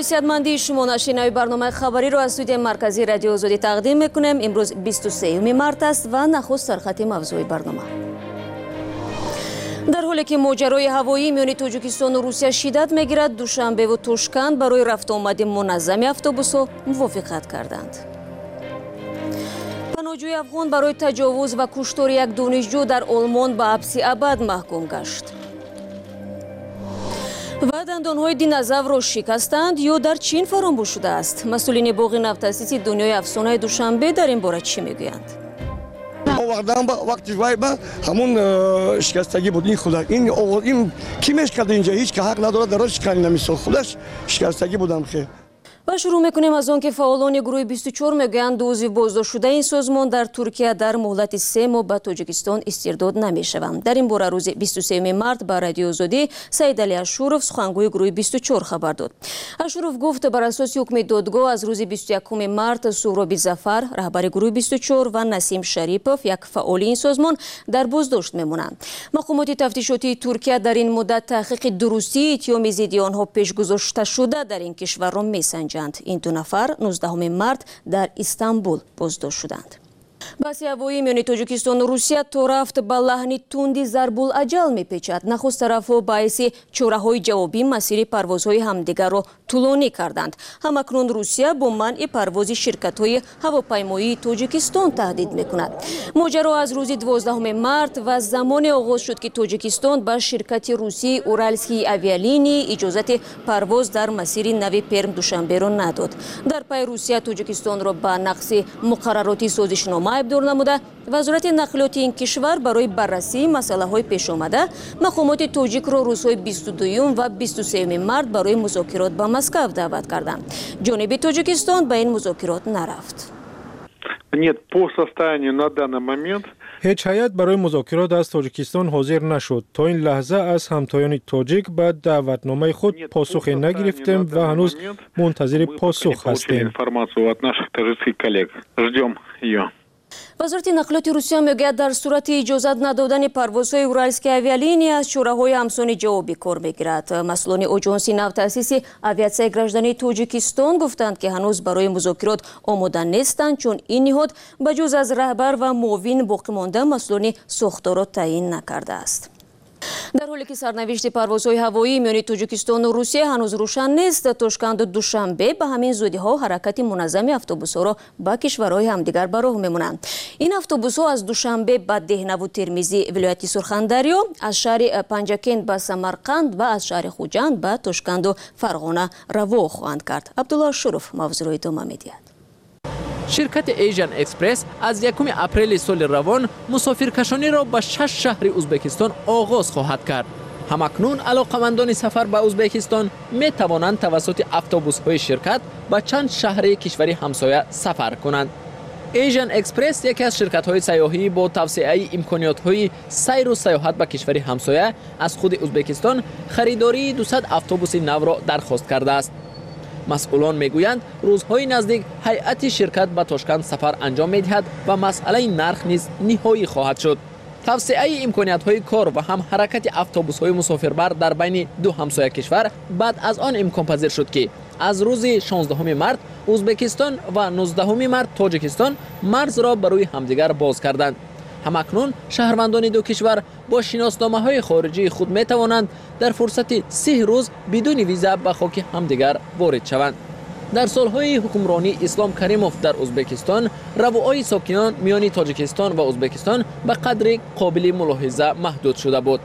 سیادمندی شما نشینای برنامه خبری رو از استودیوی مرکزی رادیو آزادی تقدیم میکنیم. امروز 23 مارس است و نخست سرخط موضوع برنامه. در حالی که ماجرای هوایی میان تاجیکستان و روسیه شدت میگیرد، دوشنبه و توشکند برای رفت آمد منظم اتوبوس‌ها موافقت کردند. پناهجوی افغان برای تجاوز و کشتار یک دانشجو در آلمان به حبس ابد محکوم گشت. و دندانهای دینازاور را شکستند یا در چین فراموش شده است؟ مسئولین باغ نفت‌تأسیس دنیای افسانه دوشنبه در این باره چی میگویند؟ وقتی همون شکستگی بود. این خدا این کی میشکرد اینجا؟ هیچ که حق نداره درش کنی نمیسه. خودش شکستگی بودم خیر. و شروع میکنیم از آن که فعالان گروه 24 میگویند عضو بازداشت شده این سازمان در ترکیه در مهلت 3 ماه به تاجیکستان استرداد نمیشوند. در این باره روز 23 مارس به رادیو آزادی سید علی اشورف سخنگوی گروه 24 خبر داد. اشورف گفت بر اساس حکم دادگاه از روز 21 مارس سهراب ظفر رهبر گروه 24 و نسیم شریپوف یک فعال این سازمان در بازداشت میمونند. مقامات تفتیشاتی ترکیه در این مدت تحقیق درستی اتهام ضد آنها پیش گذاشته شده در این کشور را میسنجند. این دو نفر 19 مارس در استانبول بازداشت شدند. بحث هوایی میان تاجیکستان و روسیه تا رفت به لحن تندی ضرب الاجل میپیچد. نخست طرفها باعث چاره‌های جوابی مسیر پروازهای همدیگر را طولانی کردند. همکنون روسیه با منع پرواز شرکت‌های هواپیمایی تاجیکستان تهدید میکند. ماجرا از روز 12 مارس و زمان آغاز شد که تاجیکستان به شرکت روسی اورالسکی اویالینی اجازه پرواز در مسیر نوی پرم دوشنبه را نداد. در پی روسیه تاجیکستان را به نقض مقررات سازشنامه ابدار نموده. وزارت نقلیات این کشور برای بررسی مسئله های پیش آمده مقامات تاجیک را روزهای 22 و 23 مارس برای مذاکرات به مسکو دعوت کردند. جانب تاجیکستان به این مذاکرات نرفت. هیچ هیئت برای مذاکرات از تاجیکستان حاضر نشد. تا این لحظه از همتایان تاجیک به دعوتنامه خود پاسخ نگرفتیم و هنوز منتظر پاسخ هستیم. وزارت نقلیات روسیه میگوید در صورت اجازت ندادن پروازهای اورالسکی اویالینی از شورای همسان جوابی کار میگیرد. مسئولان آژانس نفت‌تأسیس اویاسیای گردنده تاجیکستان گفتند که هنوز برای مذاکرات آماده نیستند، چون این نهاد بجز از رهبر و معاون باقی مانده مسئولان ساختار را تعیین نکرده است. در حالی که سرنوشت پروازهای هوایی میان تاجیکستان و روسیه هنوز روشن نیست، توشکند دوشنبه به همین زودی‌ها حرکت منظم اتوبوس‌ها را به کشورهای همدیگر به راه می‌مانند. این اتوبوس‌ها از دوشنبه به دهنه و ترمزی ولایت سرخندریا، از شهر پنجکند به سمرقند و از شهر خوجند به توشکند و فرغانه روا خواهند کرد. عبدالله شرف موضوع را ادامه می‌دهد. شرکت ایژن اکسپرس از 1 اپریل سال روان مسافرکشانی را به 6 شهر ازبکستان آغاز خواهد کرد. همکنون علاقمندان سفر به ازبکستان می توانند توسط اتوبوس‌های شرکت به چند شهر کشور همسایه سفر کنند. ایژن اکسپرس یکی از شرکت‌های سیاحی با توسعه امکانات‌های سیر و سیاحت به کشور همسایه از خود ازبکستان خریداری 200 اتوبوس نو را درخواست کرده است. مسئولان میگویند روزهای نزدیک هیئت شرکت به توشکند سفر انجام میدهد و مسئله نرخ نیز نهایی خواهد شد. توسعه امکانات‌های کار و هم حرکت اتوبوس‌های مسافربر در بین دو همسایه کشور بعد از آن امکان پذیر شد که از روز 16 مارس ازبکستان و 19 مارس تاجیکستان مرز را بر روی همدیگر باز کردند. همکنون شهروندان دو کشور با شناسنامه‌های خارجی خود می توانند در فرصت 3 روز بدون ویزا به خاک همدیگر وارد شوند. در سالهای حکمرانی اسلام کریموف در ازبکستان، روابط ساکنان میان تاجیکستان و ازبکستان به قدری قابل ملاحظه محدود شده بود.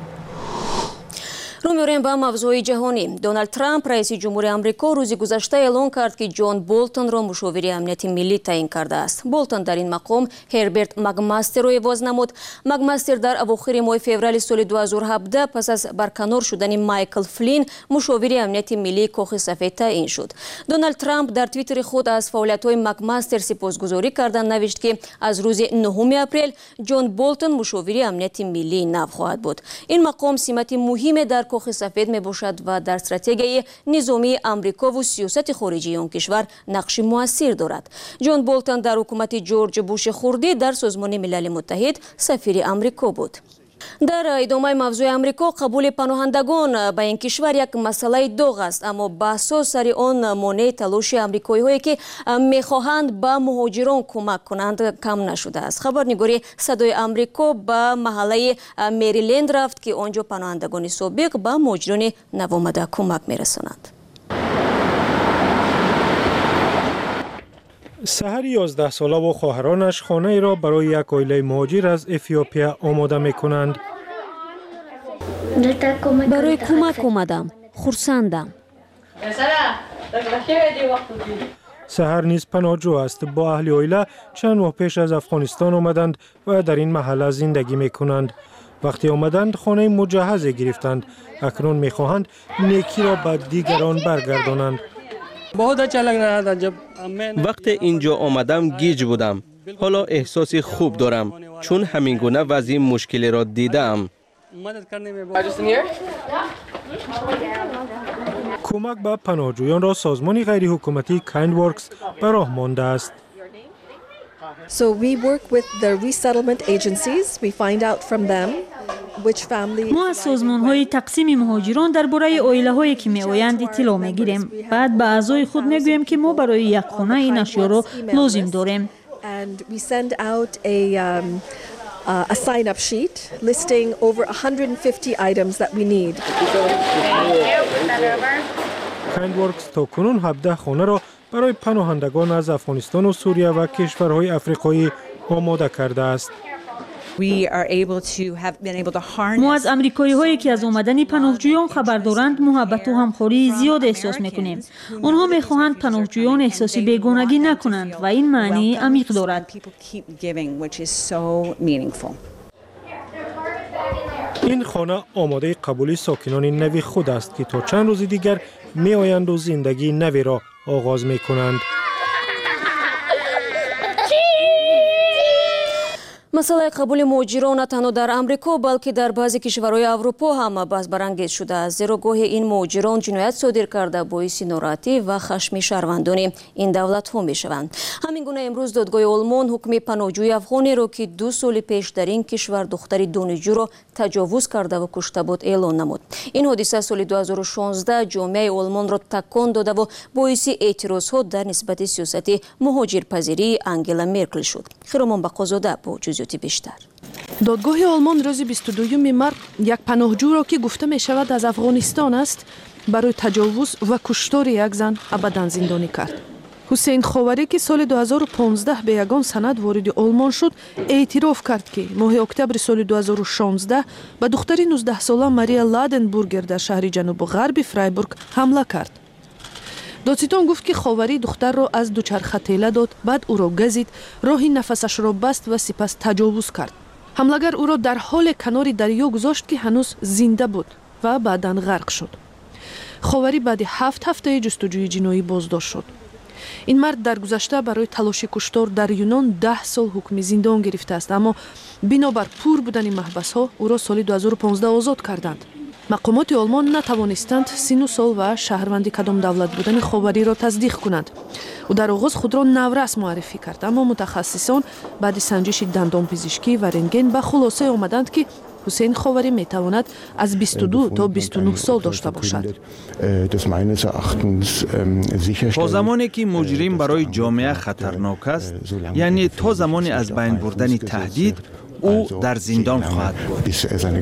رو می‌ریم به موضوع جهانی. دونالد ترامپ رئیس جمهور آمریکا روز گذشته اعلام کرد که جان بولتون را مشاور امنیت ملی تعیین کرده است. بولتون در این مقام هربرت مکماستر را عوض نمود. مکماستر در اواخر ماه فوریه سال 2017 پس از برکنار شدن مایکل فلین مشاور امنیت ملی کاخ سفید تعیین شد. دونالد ترامپ در توییتر خود از فعالیت‌های مکماستر سپاسگزاری کرده نوشت که از روز 9 اپریل جان بولتون مشاور امنیت ملی نو خواهد بود. این مقام سمت مهمی در کاخ سفید می باشد و در استراتژی نظامی آمریکا و سیاست خارجی آن کشور نقش مؤثر دارد. جان بولتون در حکومت جورج بوش خردی در سازمان ملل متحد سفیر آمریکا بود. در ادامه موضوع امریکا قبول پناهندگان به این کشور یک مسئله داغ است، اما بحث سر آن مانع تلاش امریکایی هایی که میخواهند به مهاجران کمک کنند کم نشده است. خبرنگاری صدای امریکا به محله مریلند رفت که آنجا پناهندگان سابق به مهاجران نوآمده کمک میرسانند. سحر 11 ساله و خواهرانش خانه ای را برای یک عائله مهاجر از افیوپیا آماده می کنند. برای کمک آمدم. خرسندم. سحر نیز پناهجو است. با اهل عائله چند ماه پیش از افغانستان آمدند و در این محله زندگی می کنند. وقتی آمدند خانه مجهز گرفتند. اکنون می خواهند نیکی را به دیگران برگردانند. وقتی اینجا آمدم گیج بودم. حالا احساس خوب دارم چون همین گونه وضعی مشکلی را دیدم. کمک به پناهجویان را سازمان غیر حکومتی کایندورکس به راه مانده است. So we work with the resettlement agencies. We find out from them which family. ما از سازمان‌های تقسیم مهاجران درباره عائله‌هایی که می‌آیند اطلاع می‌گیریم. بعد به اعضای خود می‌گوییم که ما برای یک خانه این اشیا را لازم داریم. And we send out a sign-up sheet listing over 150 items that we need. کایندورکس تا کنون 17 خانه را برای پناهندگان از افغانستان و سوریه و کشورهای افریقایی آماده کرده است. ما از امریکایی هایی که از آمدن پناهجویان خبر دارند محبت و همخواری زیاد احساس میکنیم. آنها میخواهند پناهجویان احساسی بیگانگی نکنند و این معنی عمیق دارد. این خانه آماده قبول ساکنان نوی خود است که تا چند روز دیگر می آیند و زندگی نوی را آغاز می کنند. مسئله قبول مهاجران نه تنها در امریکا بلکه در بعضی کشورهای اروپا هم بحث برانگیز شده است، زیرا گاهی این مهاجران جنایت صادر کرده باعث ناراحتی و خشم شهروندان این دولت‌ها میشوند. همین گونه امروز دادگاه آلمان حکم پناهجوی افغانی را که 2 سال پیش در این کشور دختری دانشجو را تجاوز کرده و کشته بود اعلان نمود. این حادثه سال 2016 جامعه آلمان را تکان داده و باعث اعتراضها در نسبت سیاست مهاجرپذیری انگلا مرکل شد. خیرمان بقازاده با جزئیات بیشتر. دادگاه آلمان روز 22 مارس یک پناهجو را که گفته می شود از افغانستان است برای تجاوز و کشتار یک زن ابداً زندانی کرد. حسین خاوری که سال 2015 به یگان سند وارد آلمان شد اعتراف کرد که ماه اکتبر سال 2016 به دختری 19 ساله ماریا لادنبورگر در شهر جنوب غربی فرایبورگ حمله کرد. دادستان گفت که خاوری دختر را از دوچرخه تیله داد، بعد او را گزید، راهی نفسش را بست و سپس تجاوز کرد. حملگر او را در حال کنار دریا گذاشت که هنوز زنده بود و بعداً غرق شد. خاوری بعد 7 هفته جستجوی جنایی بازداشت شد. این مرد در گذشته برای تلاش کشتار در یونان 10 سال حکم زندان گرفته است، اما بنابر پور بودن محبس ها او را سال 2015 آزاد کردند. مقامات آلمان نتوانستند سن و سال و شهروندی کدام دولت بودن خاوری را تصدیق کنند. او در آغاز خود را نورس معرفی کرد، اما متخصصان بعد سنجش دندان پزشکی و رنتگن به خلاصه آمدند که حسین خاوری می تواند از 22 تا 29 سال داشته باشد. تا زمانی که مجرم برای جامعه خطرناک است، یعنی تا زمانی از بین بردن تهدید، او در زندان خواهد بود.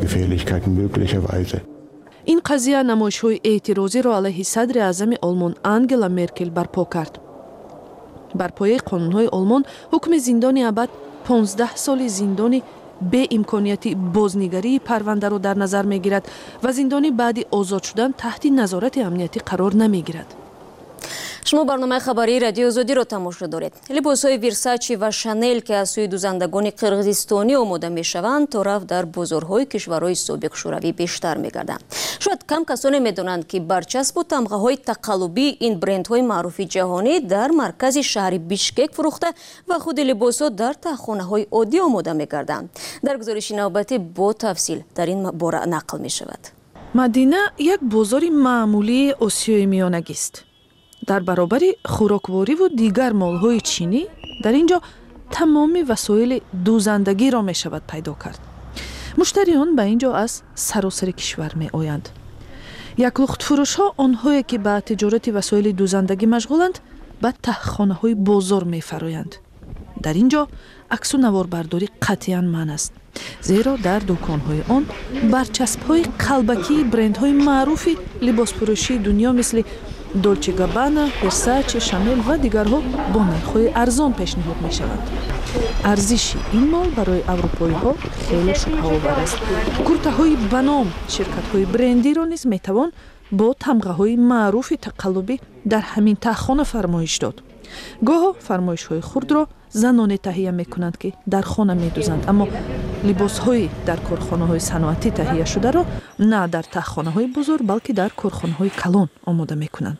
این قضیه نمایش‌های اعتراضی را علیه صدر اعظم آلمان انگلا مرکل برپا کرد. بر پایه قانون‌های آلمان حکم زندان ابد 15 سال زندانی به امکانیت بازنگری پرونده را در نظر می‌گیرد و زندانی بعد آزاد شدن تحت نظارت امنیتی قرار نمی‌گیرد. شما برنامه خبری رادیو آزادی را تماشا دارید. لباس‌های ورساچی و شانل که از سوی دوزندگان قرغیزستانی آماده می‌شوند تا رفت در بازارهای کشورهای سابق شوروی بیشتر می‌گردند. شاید کم کسانی می‌دانند که برچسب و تمغه‌های تقلبی این برندهای معروف جهانی در مرکز شهر بیشکک فروخته و خود لباس‌ها در تخم‌خانه‌های عادی آماده می‌گردند. در گزارش نوبتی با تفصیل در این باره نقل می‌شود. مدینه یک بازار معمولی آسیای میانگی است. در برابر خوراکواری و دیگر مال‌های چینی در اینجا تمام وسایل دوزندگی را می شود پیدا کرد. مشتریان به اینجا از سراسر کشور می آیند. یک لخت فروش ها آنهایی که به تجارت وسایل دوزندگی مشغولند به تهخانه های بازار می فرایند. در اینجا عکس و نواربرداری قطعاً منع است، زیرا در دکان های آن برچسب های قلبکی برند های معروف لباس فروشی دنیا مثل دولچه گابانا، ورساچه، شانل و دیگرها با نرخ‌های ارزان پیشنهاد می‌شوند. ارزش این مال برای اروپایی‌ها خیلی شبه‌آور است. کورتاهای بنام شرکت‌های برندی را نیز می‌توان با تمغه‌های معروف تقلبی در همین تهخانه فرمایش داد. گاه فرمایش‌های خرد را زنان تهیه می‌کنند که در خانه می‌دوزند، اما لباس‌های در کارخانه‌های صنعتی تهیه شده را نه در تهخانه‌های بزرگ بلکه در کارخانه‌های کلان آماده می‌کنند.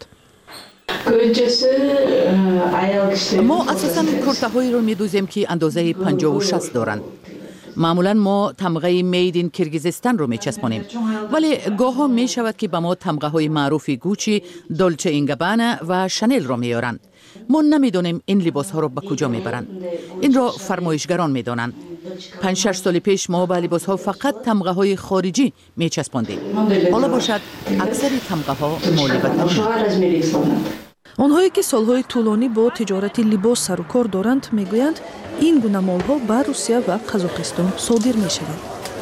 ما اساساً کورتاهایی را می‌دوزیم که اندازه 50 و 60 دارند. معمولاً ما تمغه مید این کرگیزستان رو میچسبانیم، ولی گاه ها می شود که به ما تمغه های معروف گوچی، دولچه این گابانا و شانل را میارند. ما نمیدانیم این لباس ها را به کجا میبرند. این را فرمایشگران میدانند. 5-6 سال پیش ما به لباس ها فقط تمغه های خارجی میچسباندیم. حالا باشد اکثر تمغه ها مال وطنی. آنهایی که سالهای طولانی با تجارت لباس سر و کار دارند میگویند این گونه مالها به روسیه و قزاقستان صادر میشوند.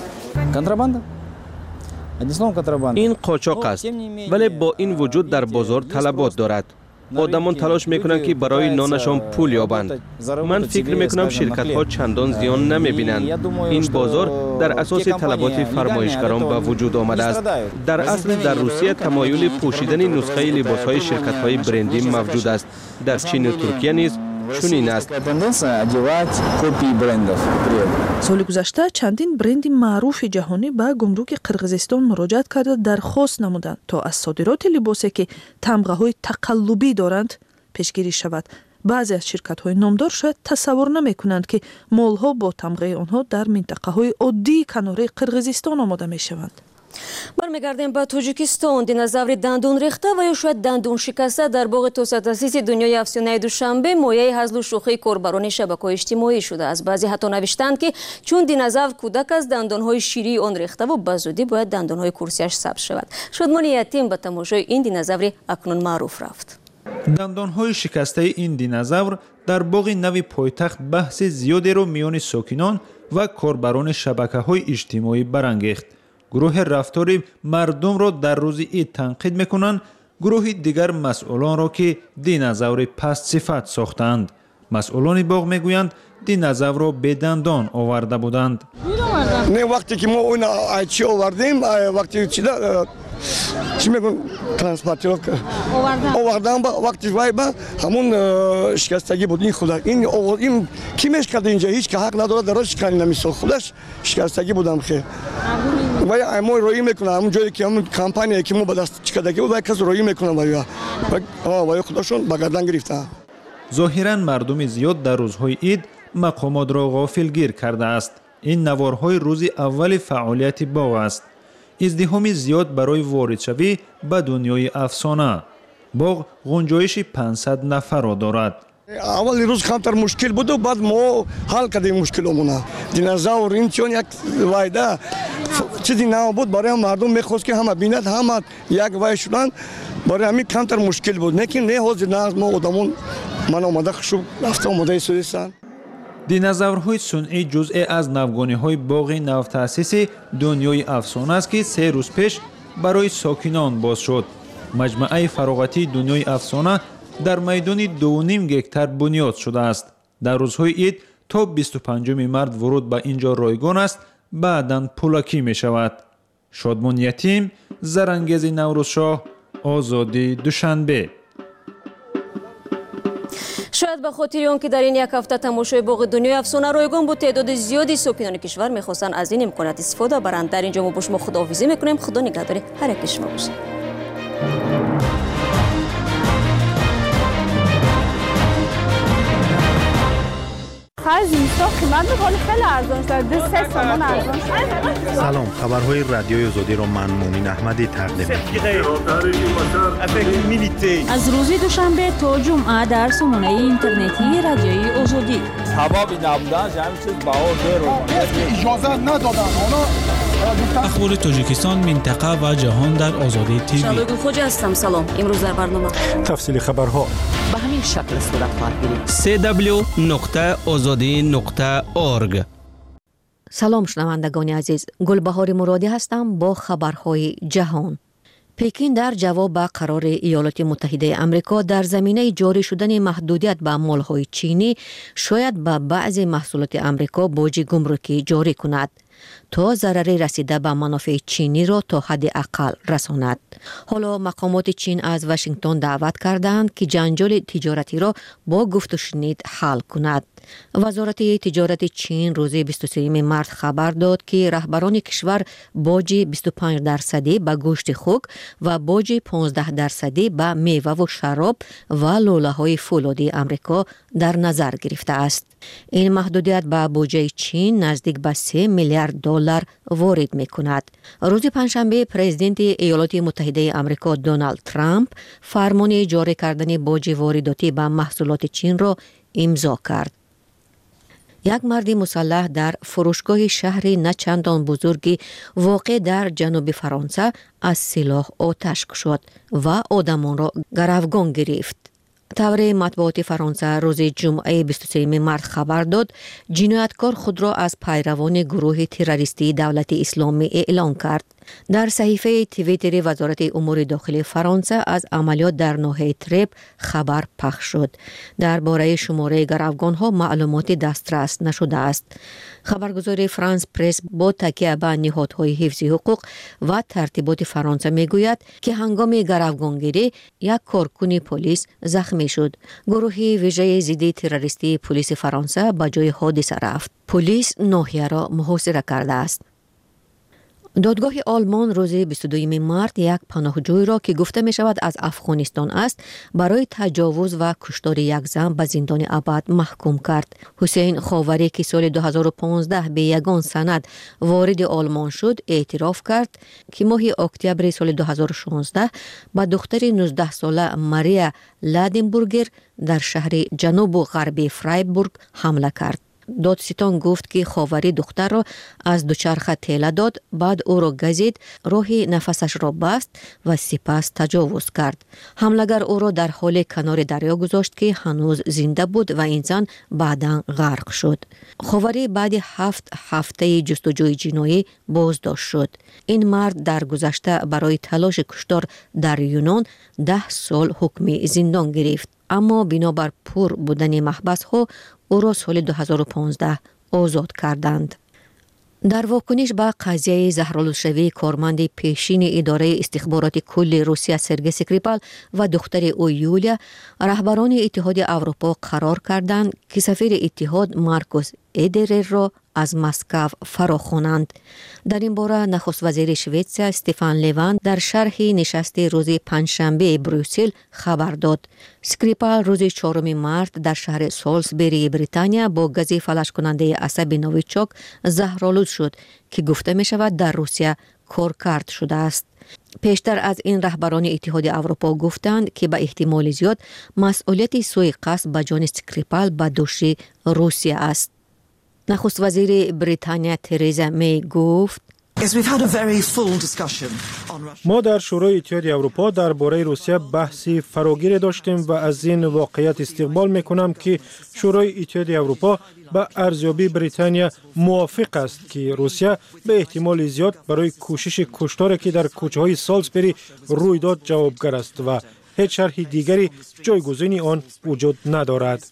این قاچاق است، ولی با این وجود در بازار طلبات دارد. آدمان تلاش میکنند که برای نانشان پول یابند. من فکر میکنم شرکت ها چندان زیان نمیبینند. این بازار در اساس طلبات فرمایشگران به وجود آمده است. در اصل در روسیه تمایل پوشیدن نسخه لباس های شرکت های برندی موجود است. در چین و ترکیه نیز چنین است. سال گذشته چندین برند معروف جهانی به گمرک قرقیزستان مراجعت کرده درخواست نمودند تا از صادرات لباسی که تمغه های تقلبی دارند پیشگیری شود. بعضی از شرکت های نامدار شاید تصور نمی کنند که مال ها با تمغه آنها در منطقه های عادی کناره قرقیزستان آماده می شوند. برمیگردیم به تاجیکستان. دینозاور دندون ریخته و یا شاید دندون شکسته در باغ توسط دنیای افسانه دوشنبه مایه هزل و شوخی کاربران شبکه‌های اجتماعی شده است. بعضی حتی نوشتند که چون دینозاور کودک است دندانهای شیری آن ریخته و به زودی باید دندانهای کرسیش سبز شود. شادمان یتیم به تماشای این دینозاور اکنون معروف رفت. دندانهای شکسته این دینозاور در باغ نو پایتخت بحث زیادی را میان ساکنان و کاربران شبکه‌های اجتماعی برانگیخت. گروه رفتار مردم را در روز عید تنقید میکنند، گروه دیگر مسئولان را که دینозاور پست صفت ساختند. مسئولان باغ میگویند دینозاور را به دندان آورده بودند. نه وقتی که ما اون چی آوردیم، وقتی چی میگن ترانسپورتر آوردن وقتی با همون شکستگی بود. این خدا این کی میشکرد اینجا هیچ که حق نداره درش کنی نمیسه. خودش شکستگی بودم خیر و ما روی میکنه همون جایی که همون کمپانی که ما به دست چکدگی بود کس روی میکنه و خودشون به گردن گرفته. ظاهرا مردم زیاد در روزهای عید مقامات را غافلگیر کرده است. این نوارهای روز اول فعالیت باغ است. ازدحام زیاد برای وارد شوی به دنیای افسانه. باغ گنجایش 500 نفر را دارد. اول روز کمتر مشکل بود و بعد ما حل کردیم مشکلمون. دینозاور این چون یک وعده چیزی نبود برای مردم میخواست که همه بیند همه یک وای شدن برای همین کمتر مشکل بود. لیکن نه حاضر نه ما آدمون من آمده خشوب رفته آمده سویستان. دینозاورهای صنعی جزئی از نوگانی‌های باغ نوتأسیس دنیای افسانه است که 3 روز پیش برای ساکنان باز شد. مجمع فراغتی دنیای افسانه در میدان 2.5 گکتار بنیاد شده است. در روزهای عید تا 25 مارس ورود به اینجا رایگان است، بعداً پولکی می شود. شادمان یتیم، زرانگیز نوروزشاه، آزادی دوشنبه. شاید به خاطر آن که در این یک هفته تماشای باغ دنیای افسانه رایگان بود، تعداد زیادی ساکنان کشور میخواستن از این امکانات استفاده برند. در اینجا ما با شما خداحافظی میکنیم. خدا نگهدار هر یک شما باشه. زمستان قیمت میکنه خیلی ارزان شده. 3 تومان ارزان شده. سلام، خبرهای رادیوی آزادی را من مومین احمدی تقدیم می‌کنم. از روز دوشنبه تا جمعه در سامانه اینترنتی رادیوی آزادی سبب نبودنش همین چیز بهار دیر اجازه ندادن اخبار تاجیکستان، منطقه و جهان در آزادی تیوی. شادگل خوجا هستم. سلام. امروز در برنامه تفصیل خبرها به همین شکل صورت خواهد گرفت. www.azadi.org. سلام شنوندگان عزیز، گلبهار مرادی هستم با خبرهای جهان. پکین در جواب به قرار ایالات متحده آمریکا در زمینه جاری شدن محدودیت به مالهای چینی شاید به بعضی محصولات آمریکا باج گمرکی جاری کند تا ضرری رسیده به منافع چینی را تا حد اقل رساند. حالا مقامات چین از واشنگتن دعوت کردند که جنجال تجارتی را با گفت و شنید حل کند. وزارت تجارت چین روز 23 مارس خبر داد که رهبران کشور باج 25% به گوشت خوک و باج 15% به میوه و شراب و لوله‌های فولادی آمریکا در نظر گرفته است. این محدودیت به بودجه چین نزدیک به 3 میلیارد دلار وارد می کند. روز پنجشنبه پرزیدنت ایالات متحده آمریکا دونالد ترامپ فرمان جاری کردن باج وارداتی به محصولات چین را امضا کرد. یک مرد مسلح در فروشگاه شهری نچندان بزرگی واقع در جنوب فرانسه از سلاح آتش کشید و آدمان را گروگان گرفت. طور مطبوعات فرانسه روز جمعه 23 مارس خبر داد جنایتکار خود را از پیروان گروه تروریستی دولت اسلامی اعلام کرد. در صحیفه توییتر وزارت امور داخلی فرانسه از عملیات در ناحیه ترپ خبر پخش شد. درباره شماره گروگان‌ها معلومات دسترس نشده است. خبرگزاری فرانس پرس با تکیه به نهادهای حفظی حقوق و ترتیبات فرانسه میگوید که هنگام گروگانگیری یک کارکن پلیس زخمی شد. گروه ویژه ضد تروریستی پلیس فرانسه به جای حادثه رفت. پلیس ناحیه را محاصره کرده است. دادگاه آلمان روز 22 مارس یک پناهجوی را که گفته می شود از افغانستان است برای تجاوز و کشتار یک زن به زندان ابد محکوم کرد. حسین خاوری که سال 2015 به یگان سند وارد آلمان شد اعتراف کرد که ماه اکتبر سال 2016 به دختر 19 ساله ماریا لادنبورگر در شهر جنوب و غربی فرایبورگ حمله کرد. دادستان گفت که خاوری دختر را از دوچرخه تیله داد، بعد او را گزید، راه نفسش را بست و سپس تجاوز کرد. حملگر او را در حال کنار دریا گذاشت که هنوز زنده بود و این زن بعداً غرق شد. خاوری بعد 7 هفته جستجوی جنایی بازداشت شد. این مرد در گذشته برای تلاش کشتار در یونان 10 سال حکم زندان گرفت، اما بنابر پر بودن محبس ها او را سال 2015 آزاد کردند. در واکنش به قضیه زهرالودشوی کارمند پیشین اداره استخبارات کل روسیه سرگئی اسکریپال و دختر او یولیا، رهبران اتحاد اروپا قرار کردند که سفیر اتحاد مارکوس ادرر را از مسکو فراخوانند. در این باره نخست وزیر سوئیسریا استفان لوفان در شرح نشست روز پنجشنبه بروسل خبر داد. اسکریپال روز 4 مارس در شهر سالزبری بریتانیا با گاز فلج کننده عصب نویچوک زهرآلود شد که گفته می شود در روسیه کارکرد شده است. پیشتر از این رهبران اتحاد اروپا گفتند که به احتمال زیاد مسئولیت سوء قصد به جان اسکریپال به دوش روسیه است. نخست وزیر بریتانیا ترزا می گفت ما در شورای اتحاد اروپا درباره روسیه بحثی فراگیر داشتیم و از این واقعیت استقبال میکنم که شورای اتحاد اروپا با ارزیابی بریتانیا موافق است که روسیه به احتمال زیاد برای کوشش کشتاری که در کوچه های سالزبری روی داد جوابگر است و هیچ شرح دیگری جایگزین آن وجود ندارد.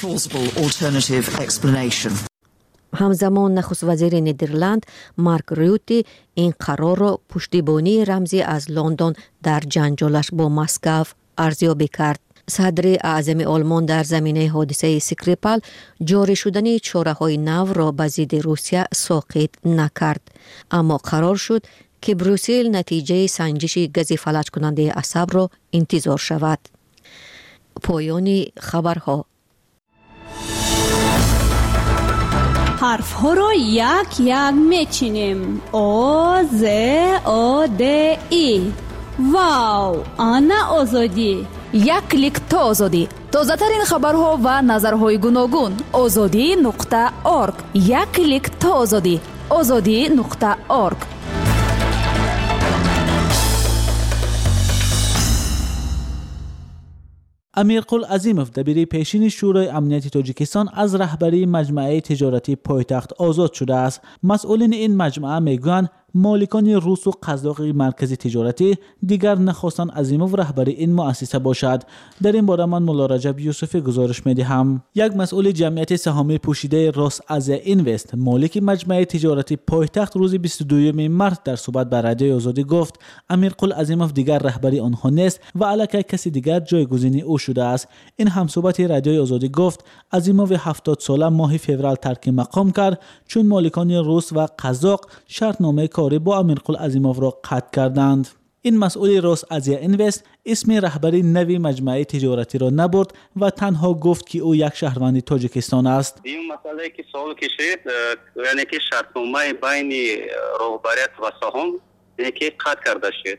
همزمان نخست وزیر نیدرلند مارک روته این قرار را پشتیبانی رمزی از لندن در جنجالش با مسکو ارزیابی کرد. صدر اعظم آلمان در زمینه حادثه اسکریپال جاری شدن چاره‌های نو را به ضد روسیه ساقط نکرد، اما قرار شد که بروسل نتیجه سنجش گاز فلج کننده عصب را انتظار شود. پایان خبرها. حرف ها را یک یک میچینیم. آ ز آ د ای. واو، آن آزادی. یک کلیک تا آزادی. тозатарин хабарҳо ва назарҳои гуногун. озодӣ.орг. як клик то озодӣ. озодӣ.орг. امیرقل عظیموف دبیر پیشین شورای امنیتی تاجیکستان از رهبری مجموعه تجارتی پایتخت آزاد شده است. مسئولین این مجموعه میگویند مالکان روس و قزاق مرکزی تجارتی دیگر نخواستند عظیموف رهبری این مؤسسه باشد. در این باره من مولا رجب یوسفی گزارش میدهم. یک مسئول جمعیت سهامی پوشیده راس آزیا اینوست مالک مجموعه تجارتی پایتخت روز 22 مارس در صحبت با رادیوی آزادی گفت امیرقل عظیموف دیگر رهبری آنها نیست و علاکه کسی دیگر جایگزین او شده است. این همصحبت رادیوی آزادی گفت عظیموف 70 ساله ماه فوریه ترک مقام کرد چون مالکان روس و قزاق شرطنامه کاری با امیرقل عظیموف را قطع کردند. این مسئول راس آزیا اینوست اسم رهبری نوی مجموعه تجارتی را نبرد و تنها گفت که او یک شهروند تاجیکستان است. این مسئله که سوال کشید یعنی که شرطنامه بین رهبریت و سهام که قطع کرده شد.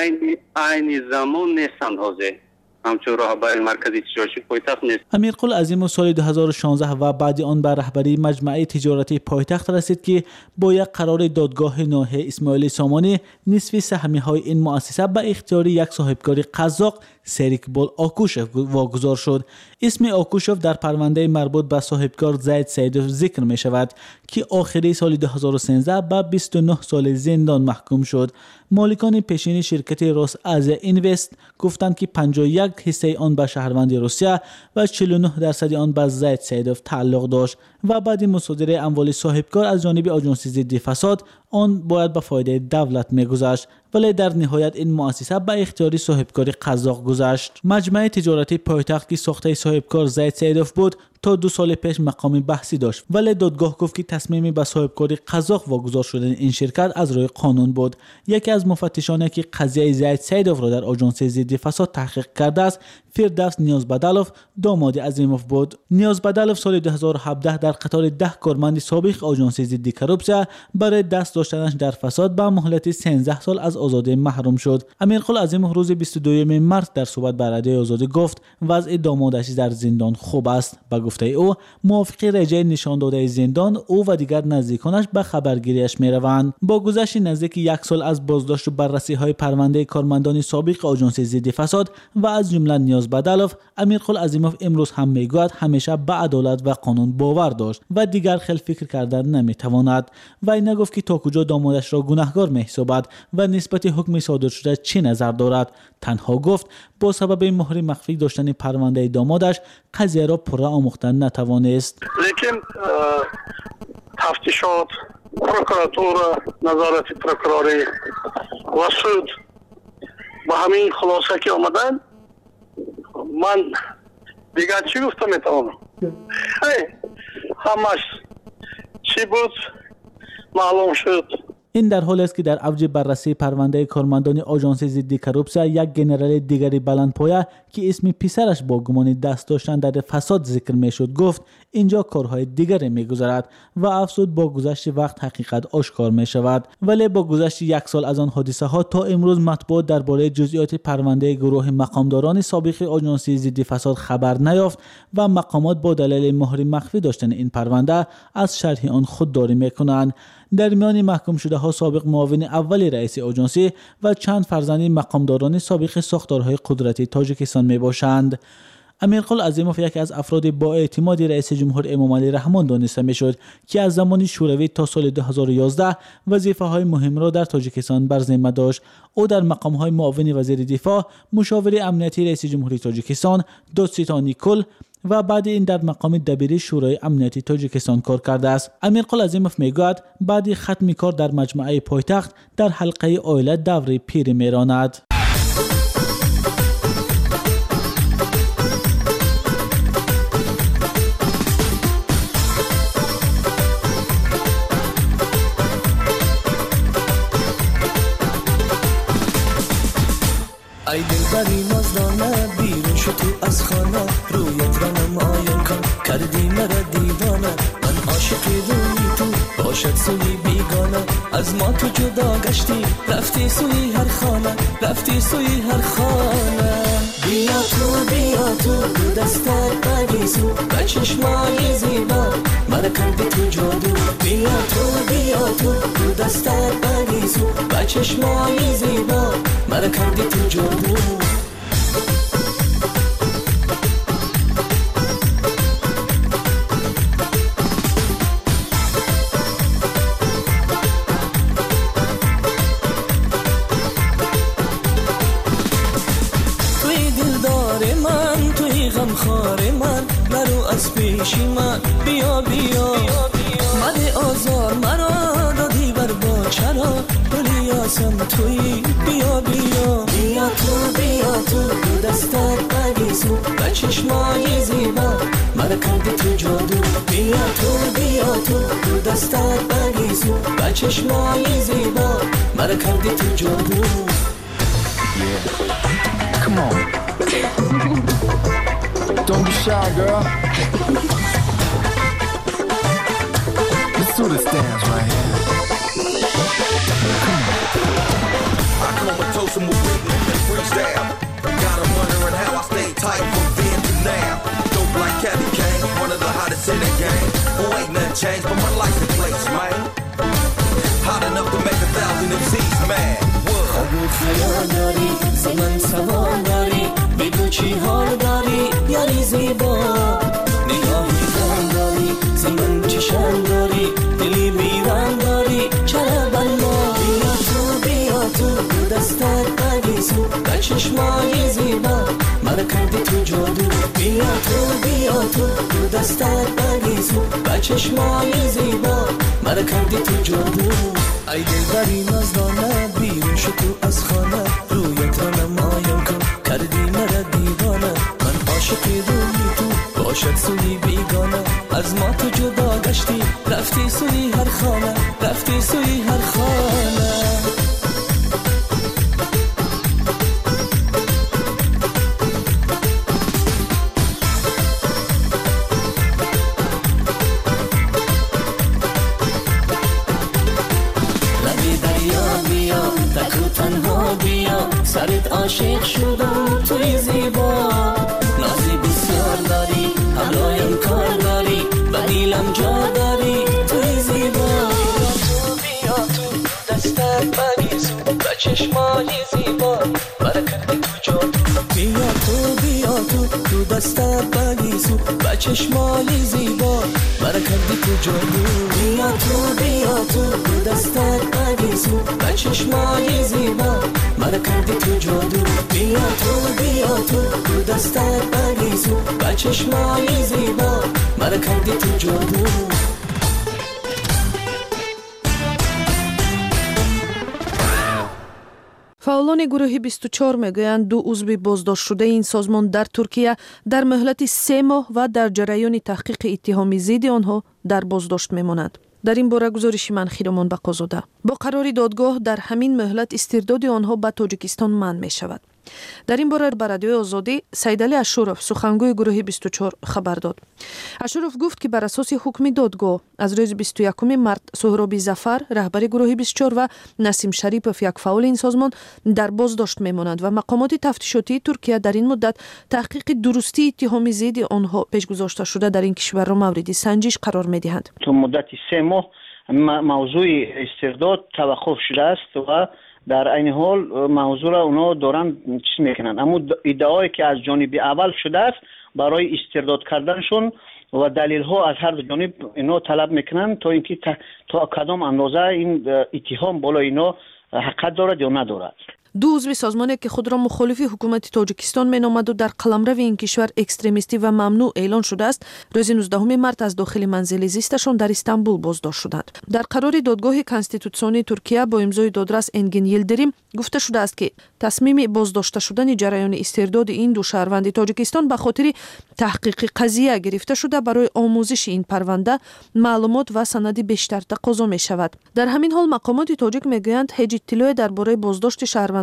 این زمان نیستند حاضر همچون رهبر مرکزی تجارتی پایتخت نیست. امیرقل عظیموف سال 2016 و بعد آن به رهبری مجموعه تجارتی پایتخت رسید که با یک قرار دادگاه ناحیه اسماعیل سامانی نصف سهمی‌های این مؤسسه به اختیار یک صاحبکار قزاق سریکبال آکوشف واگذار شد. اسم آکوشف در پرونده مربوط به صاحبکار زید سیدوف ذکر می شود که آخری سال 2013 به 29 سال زندان محکوم شد. مالکان پیشین شرکت راس آزیا اینوست گفتند که 51 حصه آن به شهروند روسیه و 49% آن به زید سیدوف تعلق داشت و بعد مصادره اموال صاحبکار از جانب آژانس ضد فساد آن باید به فایده دولت میگذشت، ولی در نهایت این مؤسسه به اختیار صاحبکار قزاق گذشت. مجموعه تجارتی پایتخت که ساخته صاحبکار زید سیدوف بود تا 2 سال پیش مقام بحثی داشت، ولی دادگاه گفت که تصمیمی به صاحبکار قزاق واگذار شدن این شرکت از روی قانون بود. یکی از مفتشانی که قضیه زید سیدوف را در آژانس ضد فساد تحقیق کرده است فردوس نیازبدالوف داماد عظیموف بود. نیازبدالوف سال 2017 در قطار 10 کارمند سابق آژانس ضد کروپسیا برای دست داشتنش در فساد به مهلت 13 سال از آزادی محروم شد. امیرقل عظیموف روز 22 مارس در صحبت با رادیوی آزادی گفت وضع دامادش در زندان خوب است. به گفته او موافق رجای نشان داده زندان او و دیگر نزدیکانش به خبرگیریش میروند. با گذشت نزدیک 1 سال از بازداشت و بررسی های پرونده کارمندان سابق آژانس ضد فساد و از جمله نیازبدالوف امیرقل عظیموف امروز هم میگوید همیشه به عدالت و قانون باور داشت و دیگر خیلی فکر کردن نمیتواند. وی نگفت که تا کجا دامادش را گناهکار میحسابد و نسبت حکم صادر شده چی نظر دارد. تنها گفت با سبب مهر مخفی داشتن پرونده دامادش قضیه را پره آموختن نتوانست. لیکن تفتیشات پروکراتور نظارت پروکراری و سود با همین خلاصه که آمدن من دیگر چی گفتم میتوانم همش چی بود معلوم شد. این در حالی است که در اوج بررسی پرونده کارمندان آژانس ضد کروپسیا یک ژنرال دیگری بلندپایه که اسم پسرش با گمان دست داشتن در فساد ذکر میشد گفت اینجا کارهای دیگری میگذرد و افزود با گذشت وقت حقیقت آشکار می شود. ولی با گذشت 1 سال از آن حادثه ها تا امروز مطبوعات درباره جزئیات پرونده گروه مقامداران سابق آژانس ضد فساد خبر نیافت و مقامات با دلیل مهر مخفی داشتن این پرونده از شرح آن خودداری میکنند. در میان محکوم شده ها سابق معاون اول رئیس آژانسی و چند فرزند مقامداران سابق ساختارهای قدرتی تاجیکستان می باشند. امیرقل عظیموف یکی از افراد با اعتماد رئیس جمهور امام علی رحمان دانسته میشد که از زمان شوروی تا سال 2011 وظیفه‌های مهم را در تاجیکستان بر ذمه داشت. او در مقام‌های معاون وزیر دفاع، مشاور امنیتی رئیس جمهوری تاجیکستان، دادستانی کل و بعد این در مقام دبیر شورای امنیتی تاجیکستان کار کرده است. امیرقل عظیموف میگوید بعد ختم کار در مجموعه پایتخت در حلقه عائله دوره پیری میراند. ای دلبری نازدانه بیرون شو تو از خانه رویت را نمایان کن کردی مرا دیوانه من عاشقی روی تو باشد سوی بیگانه از ما تو جدا گشتی رفتی سوی هر خانه رفتی سوی هر خانه بیا تو دستت بگیسو به چشمای زیبا مرا کردی تو جادو بیا تو دستت بگیسو به چشمای زیبا مرا کردی تو جادو غمخوار من نرو از پیشی من بیا مده آزار مرا دادی بر با چرا گلی آسم توی بیا تو دستت بگیسو به چشمای زیبا مرا کردی تو جادو بیا تو دستت بگیسو به چشمای زیبا مرا کردی تو جادو Come on. Don't be shy, girl. Let's do this dance right here. I comatose and move rhythm and freestyle. Got 'em wondering how I stay tight from then to now. Dope like Cali Kane, one of the hottest in the game. Oh, ain't nothing changed, but my life in place, man. Hot enough to make 1,000 MCs mad. خیال داری زمان سوال داری بگو چی حال داری یاری زیبا نگاهی زن داری زمان چشم داری دلی بیران داری چرا بلا بیا تو دستت بگیسو به چشمای زیبا مرا کردی تو جادو بیا تو دستت بگیسو به چشمای زیبا مرا کردی تو جادو ای دلبری نازدانه بیرون شو تو از خانه رویت را نمایم کن کردی مرا دیوانه من عاشقی روی تو باشد سوی بیگانه از ما تو جدا گشتی رفتی سوی هر خانه سرت عاشق شدم توی زیبا نازی بسیار داری همرایم کار داری و دیلم جا داری توی زیبا بیا تو دستت بگیسو به چشمای زیبا مرا کردی تو جادو بیا تو دستت بگیسو به چشمای زیبا مرا کردی تو جادو بیا تو دستت بگیسو به چشمای زیبا مرا کردی تو جادو بیا تو دستت بگیسو به چشمای زیبا مرا کردی تو جادو فعالان گروه 24 میگویند 2 عضو بازداشت شده این سازمان در ترکیه در مهلت 3 ماه و در جریان تحقیق اتهام ضد آنها در بازداشت میمانند. در این باره گزارش منخیرمان بقازاده. با قرار دادگاه در همین مهلت استرداد آنها به تاجیکستان منع می شود. در این باره به رادیوی آزادی سیدعلی اشورف سخنگوی گروه 24 خبر داد. اشورف گفت که بر اساس حکم دادگاه از روز 21 مارس سهرابی ظفر رهبر گروه 24 و نسیم شریپوف یک فعال این سازمان در بازداشت میمانند و مقامات تفتیشاتی ترکیه در این مدت تحقیق درستی اتهام ضد آنها پیش گذاشته شده در این کشور را مورد سنجش قرار میدهند. تو مدت 3 ماه موضوع استرداد توقف شده است و در این حال موضوع را اونا دارن چیز میکنن، اما ادعایی که از جانب اول شده است برای استرداد کردنشون و دلیل ها از هر دو جانب اینا طلب میکنن تا اینکه تا کدام اندازه این اتهام بالا اینا حقیقت دارد یا ندارد. 2 عضو سازمانی که خود را مخالف حکومت تاجیکستان مینامد و در قلمرو این کشور اکستریمیستی و ممنوع اعلان شده است، روز 19 مارس از داخل منزل زیستشان در استانبول بازداشت شدند. در قرار دادگاه کنستیتوسیونی ترکیه با امضای دادرس انگین یلدریم گفته شده است که تصمیم بازداشته شدن جریان استرداد این 2 شهروند تاجیکستان به خاطر تحقیق قضیه گرفته شده برای آموزش این پرونده معلومات و سند بیشتر تقاضا می شود. در همین حال مقامات تاجیک میگویند هیچ اطلاعی درباره بازداشت شهروند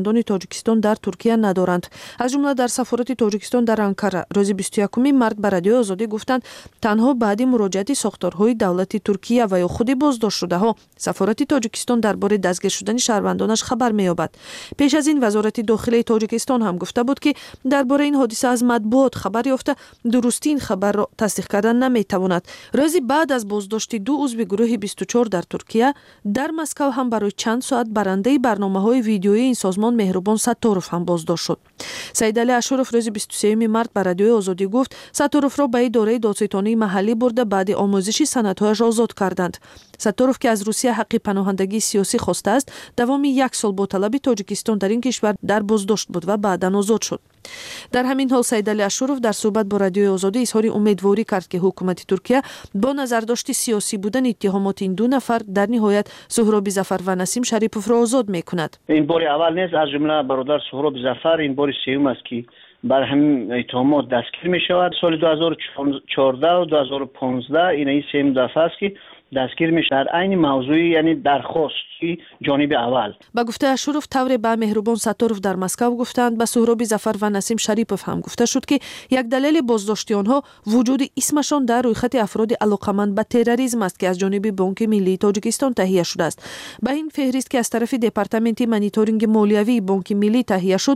шаҳрвандони тоҷикистон дар туркия надоранд. аз ҷумла дар сафорати тоҷикистон дар анкара рӯзи 21 март ба радиои озодӣ гуфтанд танҳо баъди муроҷиати сохторҳои давлати туркия ва ё худи боздоштшудаҳо сафорати тоҷикистон дар бораи дастгир шудани шаҳрвандонаш хабар меёбад. пеш аз ин вазорати дохилаи тоҷикистон ҳам гуфта буд ки дар бораи ин ҳодиса аз матбуот хабар ёфта дурустии ин хабарро тасдиқ кардан наметавонад. рӯзи баъд аз боздошти ду узви гурӯҳи 24 дар туркия дар Москав ҳам барои чанд соат барандаи барномаҳои видеоии ин созмон Меҳрубон Сатторов ҳам боздошт шуд. Саидали Ашуров рӯзи 23 март ба радиои озодӣ гуфт Сатторовро ба идораи додситонии маҳаллӣ бурда баъди омӯзиши санадҳояш озод карданд. Сатторов ки аз Русия ҳаққи паноҳандагии сиёсӣ хостааст давоми 1 сол бо талаби Тоҷикистон дар ин кишвар дар боздошт буд ва баъдан озод шуд. дар ҳамин ҳол Саидали Ашуров дар суҳбат бо радиои озодӣ изҳори умедворӣ кард ки ҳукумати Туркия бо назардошти сиёсӣ будани иттиҳомоти ин ду нафар дар ниҳоят Суҳроби Зафар ва Насим Шариповро озод мекунад. ин бори аввал нест, аз ҷумла бародар Суҳроби Зафар ин бори сеюм аст ки бар ҳамин иттиҳомот дастгир мешавад. соли 2014 ва 2015 ин сеюм дафъа аст ки дастгир мешавад дар айни мавзӯи яъне дархости ҷониби аввал. ба гуфтаи Ашуров тавре ба Меҳрубон Сатторов дар Москав гуфтанд ба Суҳроби Зафар ва Насим Шарипов ҳам гуфта шуд ки як далели боздошти онҳо вуҷуди исмашон дар рӯйхати афроди алоқаманд ба терроризм аст ки аз ҷониби Бонки Миллии Тоҷикистон таҳия шудааст. ба ин феҳрист ки аз тарафи Департаменти мониторинги молиявии Бонки Миллӣ таҳия шуд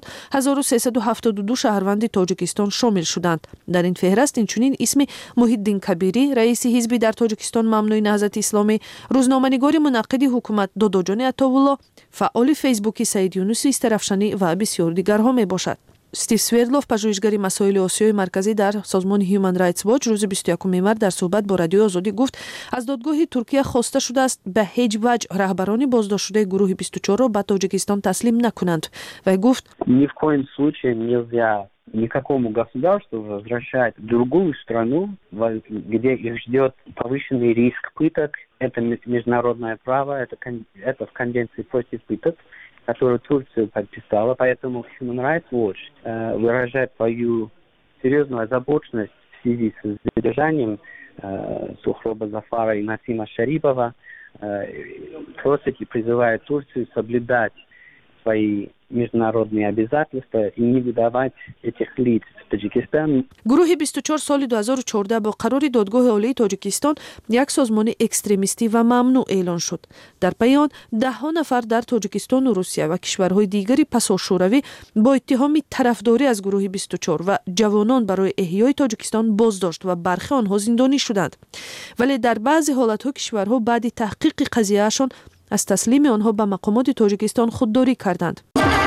1372 шаҳрванди Тоҷикистон шомил шуданд. дар ин феҳрист инчунин исми Муҳиддин Кабирӣ раиси ҳизби дар Тоҷикистон Мамнӯи Наҳзати Исломӣ, рӯзноманигори мунаққиди ҳукумат Додоҷони Атовулло, фаъоли фейсбуки Саид Юнуси Истарафшанӣ ва бисёр дигарҳо мебошад. Стив Свердлов, пажӯҳишгари масоили Осиёи марказӣ дар созмони Human Rights Watch рӯзи 21 март дар суҳбат бо радиои озодӣ гуфт аз додгоҳи Туркия хоста шудааст ба ҳеҷ ваҷ раҳбарони боздоштшудаи гурӯҳи 24-ро ба Тоҷикистон таслим накунанд. Вай гуфт: ни в коем случае нельзя никакому государству возвращать в другую страну, где их ждет повышенный риск пыток. Это международное право, это в Конвенции против пыток, которую Турция подписала. Поэтому Human Rights Watch выражает свою серьезную озабоченность в связи с задержанием Суҳроба Зафара и Насима Шарипова. Просит и призывает Турцию соблюдать свои международные обязательства и не выдавать этих лиц в Таджикистан. гурӯҳи 24 соли 2014 бо қарори додгоҳи олии Тоҷикистон як созмони экстремистӣ ва мамнӯъ эълон шуд. дар пайи он даҳҳо нафар дар Тоҷикистону Русия ва кишварҳои дигари пасошӯравӣ бо иттиҳоми тарафдорӣ аз гурӯҳи 24 ва ҷавонон барои эҳёи Тоҷикистон боздошт ва бархи онҳо зиндонӣ шуданд. вале дар баъзе ҳолатҳо кишварҳо баъди таҳқиқи қазияашон аз таслими онҳо ба мақомоти Тоҷикистон худдорӣ карданд.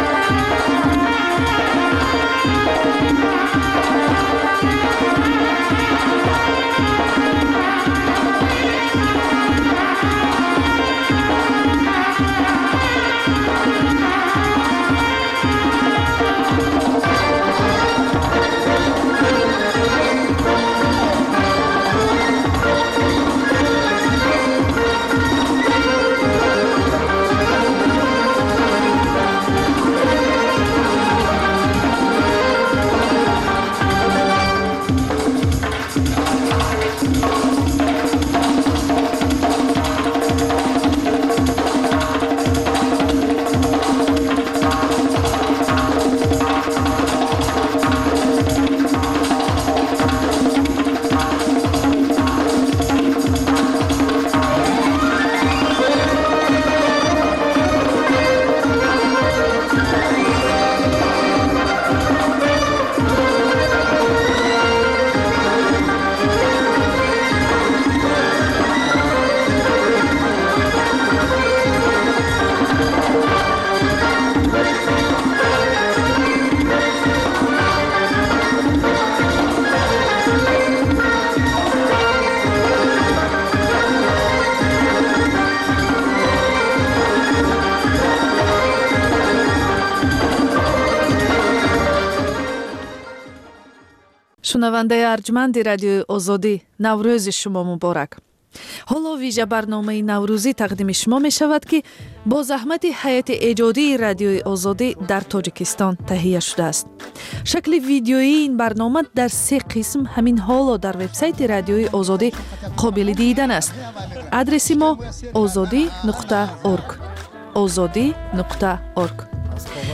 шунавандаи арҷманди радиои озодӣ, наврӯзи шумо муборак. ҳоло вижа барномаи наврӯзӣ тақдими шумо мешавад ки бо заҳмати ҳайати эҷодии радиои озодӣ дар Тоҷикистон таҳия шудааст. шакли видеоии ин барнома дар 3 қисм ҳамин ҳоло дар вебсайти радиои озодӣ қобили дидан аст. адреси мо озодӣ.org озодӣ.org.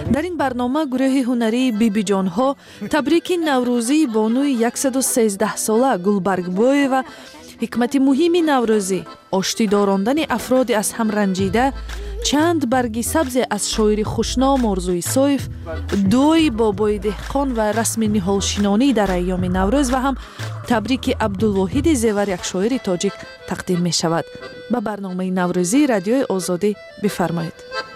در این برنامه گروه هنری بیبی جان ها تبریک نوروزی بانوی 113 ساله گلبرگبوی و حکمت مهمی نوروزی آشتی داراندن افراد از هم رنجیده، چند برگی سبز از شاعر خوشنام آرزوی سویف، دوی بابای دهقان و رسم نهالشینانی در ایام نوروز و هم تبریک عبدالواحد زیور یک شاعر تاجیک تقدیم می شود. به برنامه نوروزی رادیوی آزادی بفرمایید.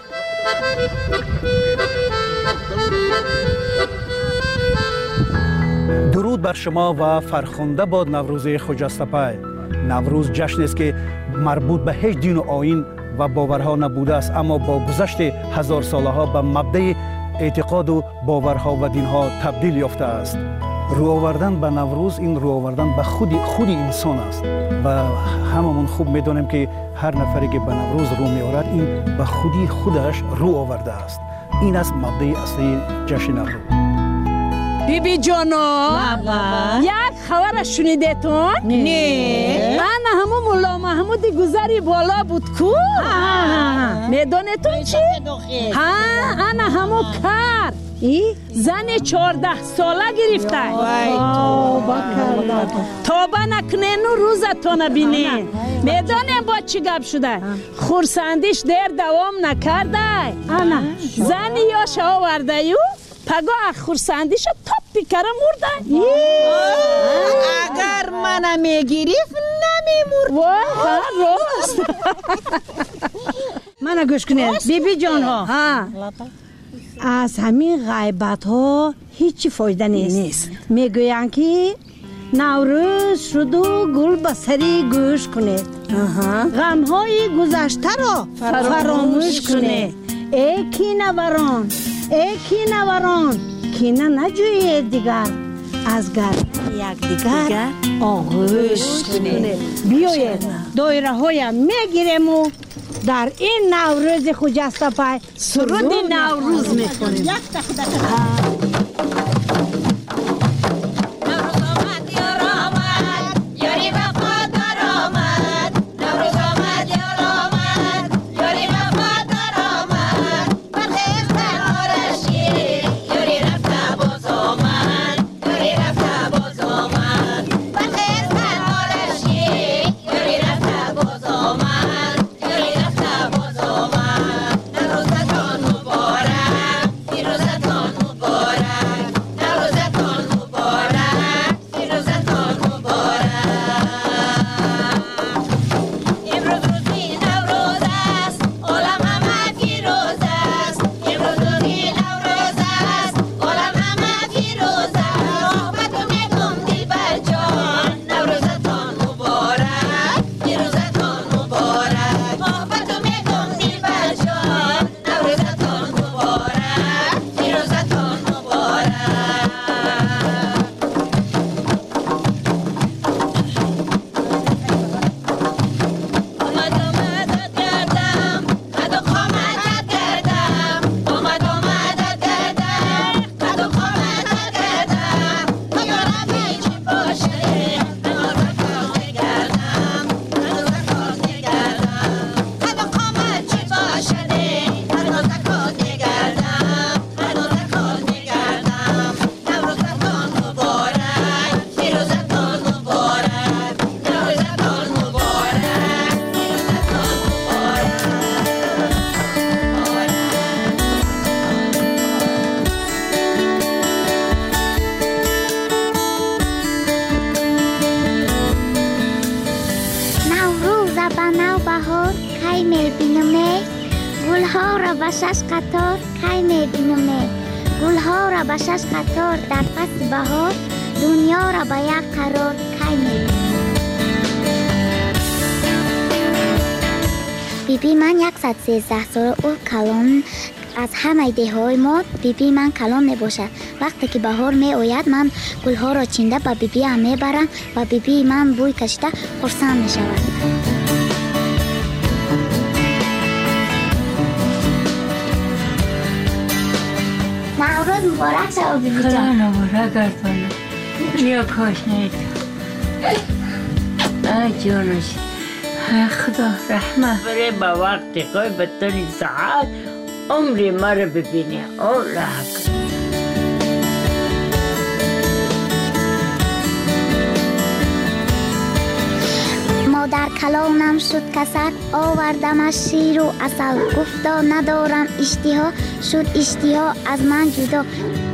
درود بر شما و فرخنده باد نوروز خجسته. نوروز جشنی است که مربوط به هیچ دین و آیین و باورها نبوده است، اما با گذشت هزار ساله ها به مبدأ اعتقاد و باورها و دینها تبدیل یافته است. رو آوردن به نوروز این رو آوردن به خود انسان است و هممون خوب میدونیم که هر نفری که به نوروز رو میآورد این به خودش رو آورده است. این است مبدأ اصلی جشن نوروز. بیبی جانا یک خبر شنیده تون؟ نه انا همون مولا محمود گذری بالا بود کو؟ میدونه تون چی؟ انا همون کار زن 14 ساله گرفته توبه نکنین و روزتون بینین. میدونه با چی گپ شده؟ خورسندیش دیر دوام نکرده. زن یاش آورده یو پگاه خورسندیش تاپی کرم مرده. اگر منم میگیریف نمیمورد. راست منو گوش کنید بیبی جان ها. از همین غیبت ها هیچی فایده نیست. میگوین که نوروز شد و گل به سری گوش کنید. غم های گذشته را فراموش کنید. ای کینوران کینه نجویید دیگر، از گرد یک دیگر آغوش کنید. بیایید دایره های میگیریم و در این نوروز خجسته پای سرود نوروز میکنیم. شش قطار کی میبینم گلها را به 6 قطار در فصل بهار دنیا را به یک قرار کی میبینم. بیبی من 113 سال او کلان از همه دههای ما بیبی من کلان میباشد. وقتی که بهار می آید من گلها را چینده به بیبی هم میبرم و بیبی من بوی کشیده خرسند میشود. نوروز مبارک شد بیبی جان. مبارک گردانه یا کاش نیست ای جانش خدا رحمت بره با وقت قای بطری ساعت عمری مرا ببینه. الله مادر کلانم شد کسک آوردمش شیر و عسل گفتا ندارم اشتها شد اشتها از من جدا.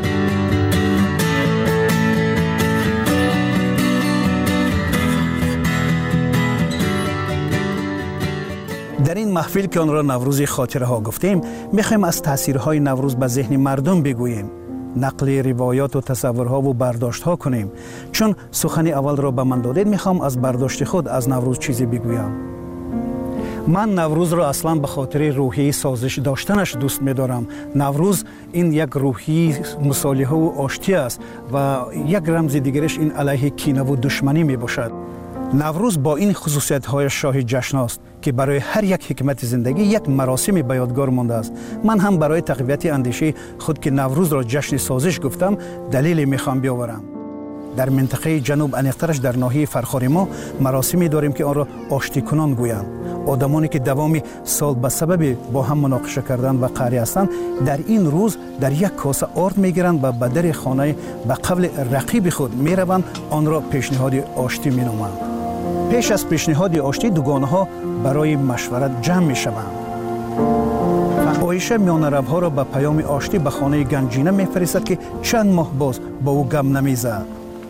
در این محفل که آن را نوروز خاطره ها گفتیم میخوایم از تاثیرهای نوروز به ذهن مردم بگوییم، نقل روایات و تصورها و برداشت ها کنیم. چون سخن اول را به من دادید میخوام از برداشت خود از نوروز چیزی بگویم. من نوروز را اصلا به خاطر روحی سازش داشتنش دوست می‌دارم. نوروز این یک روحی مصالحه و آشتی است و یک رمز دیگرش این علیه کینه و دشمنی میباشد. نوروز با این خصوصیت‌های شاه جشن است که برای هر یک حکمت زندگی یک مراسم به یادگار مانده است. من هم برای تقویت اندیشه خود که نوروز را جشن سازش گفتم دلیلی میخوام بیاورم. در منطقه جنوب انیقترش در ناحیه فرخار ما مراسمی داریم که آن را آشتی کنان گویند. آدمانی که دوام سال به سبب با هم مناقشه کردن و قهری هستند در این روز در یک کاسه آرد میگیرند و به در خانه به قبل رقیب خود میروند آن را پیشنهاد آشتی مینامند. پیش از پیشنهاد آشتی دوگانه ها برای مشورت جمع می شوند. عایشه میان روها را به پیام آشتی به خانه گنجینه می فرستد که چند ماه باز با او گم نمیزد.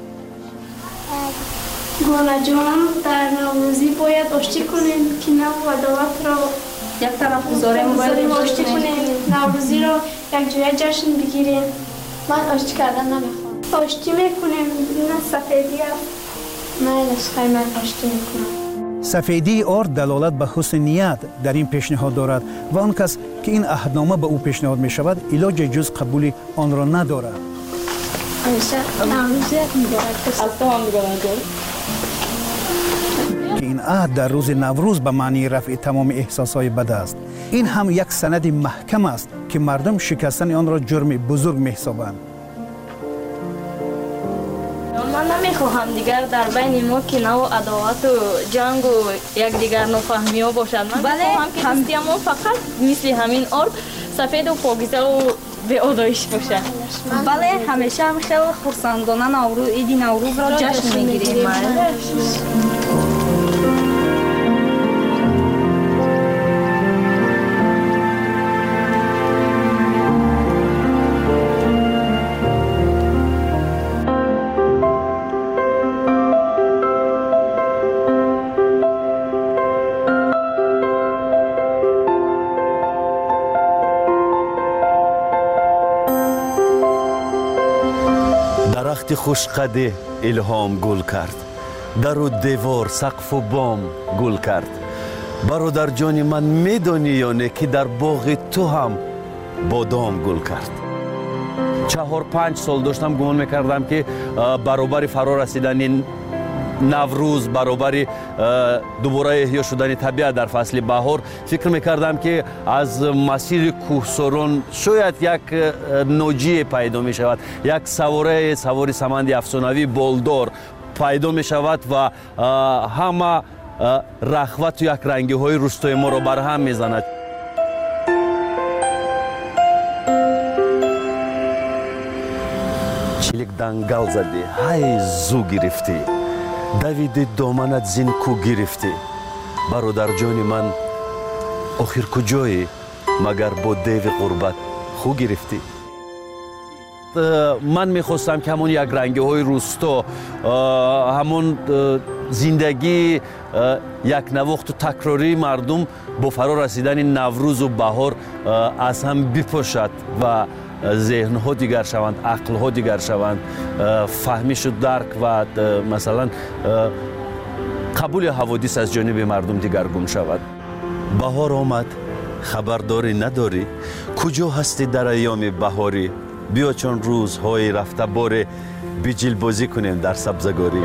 گونه جان در نوروزی باید آشتی کنیم که نه و عداوت را یک طرف بذاریم آشتی کنیم. نوروزی را یک جای جشن بگیریم. من آشتی کردن نمیخوام. آشتی میکنیم نه سفیدی است. من آشتی میکنم. سفیدی آرد دلالت به حسن نیت در این پیشنهاد دارد و آن کس که این عهدنامه به او پیشنهاد می شود علاج جز قبول آن را ندارد. که این عهد در روز نوروز به معنی رفع تمام احساسهای بد است. این هم یک سند محکم است که مردم شکستن آن را جرم بزرگ می حسابند. من نمیخواهم دیگر در بین ما کینه و عداوت و جنگ و یکدیگر نفهمی ها باشد. من میخواهم که دوستی ما فقط مثل همین آرد سفید و پاکیزه و به آرایش باشد. بله همیشه هم خیلی خرسندانه نوروز عید نوروز را جشن میگیریم. خوشقده الهام گل کرد، در و دیوار سقف و بام گل کرد. برادر جان من میدانی یا نه که در باغ تو هم بادام گل کرد. 4-5 سال داشتم گمان میکردم که برابر فرا رسیدن این نوروز، برابر دوباره احیا شدن طبیعت در فصل بهار، فکر میکردم که از مسیر کوهساران شاید یک ناجی پیدا می شود، یک سوار سمند افسانوی بالدار پیدا می شود و همه رخوت و یک رنگی های روستای ما را برهم می زند. چلیک دنگل زدی، های زو گرفتی، دوید دامنت زین کو گرفتی. برادر جان من آخر کجایی مگر با دیو قربت خو گرفتی؟ من میخواستم که همون یک رنگی های روستا، همون زندگی یک نواخت و تکراری مردم با فرا رسیدن نوروز و بهار از هم بپاشد و ذهن ها دیگر شوند، عقل ها دیگر شوند، فهمیش و درک و مثلا قبول حوادث از جانب مردم دیگرگون شود. بهار آمد، خبرداری نداری؟ کجا هستی در ایام بهاری؟ بیا چون روزهای رفته باره بیجل بازی کنیم در سبزگاری.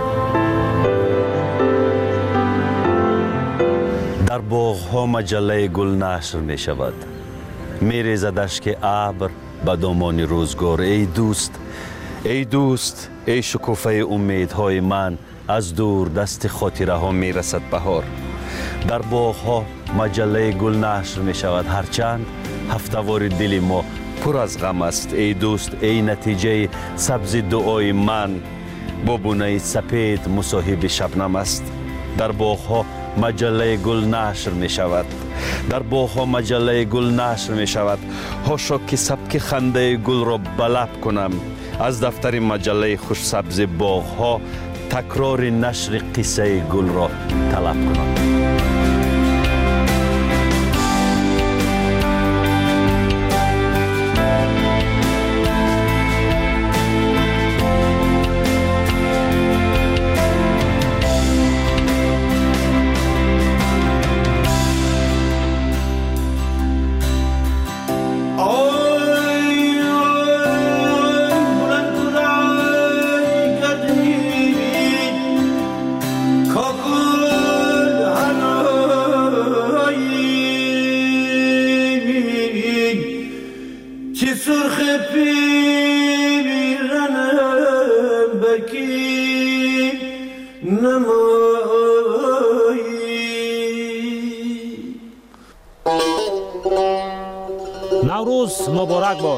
در باغ ها مجله گل نشر می شود، می ریزد اشک ابر به دامان روزگار. ای دوست، ای دوست، ای شکوفه امیدهای من، از دور دست خاطره ها می رسد بهار. در باغ ها مجله گل نشر می شود، هرچند ҳафтавори дили мо пур аз ғам аст. эй дӯст, эй натиҷаи сабзи дуои ман, бо бунаи сапед мусоҳиби шабнам аст. дар боғҳо маҷаллаи гул нашр мешавад. дар боғҳо маҷаллаи гул нашр мешавад. ҳошо ки сабки хандаи гулро балаб кунам. аз дафтари маҷаллаи хушсабзи боғҳо такрори нашри қиссаи гулро талаб кунам. наврӯз муборак бод.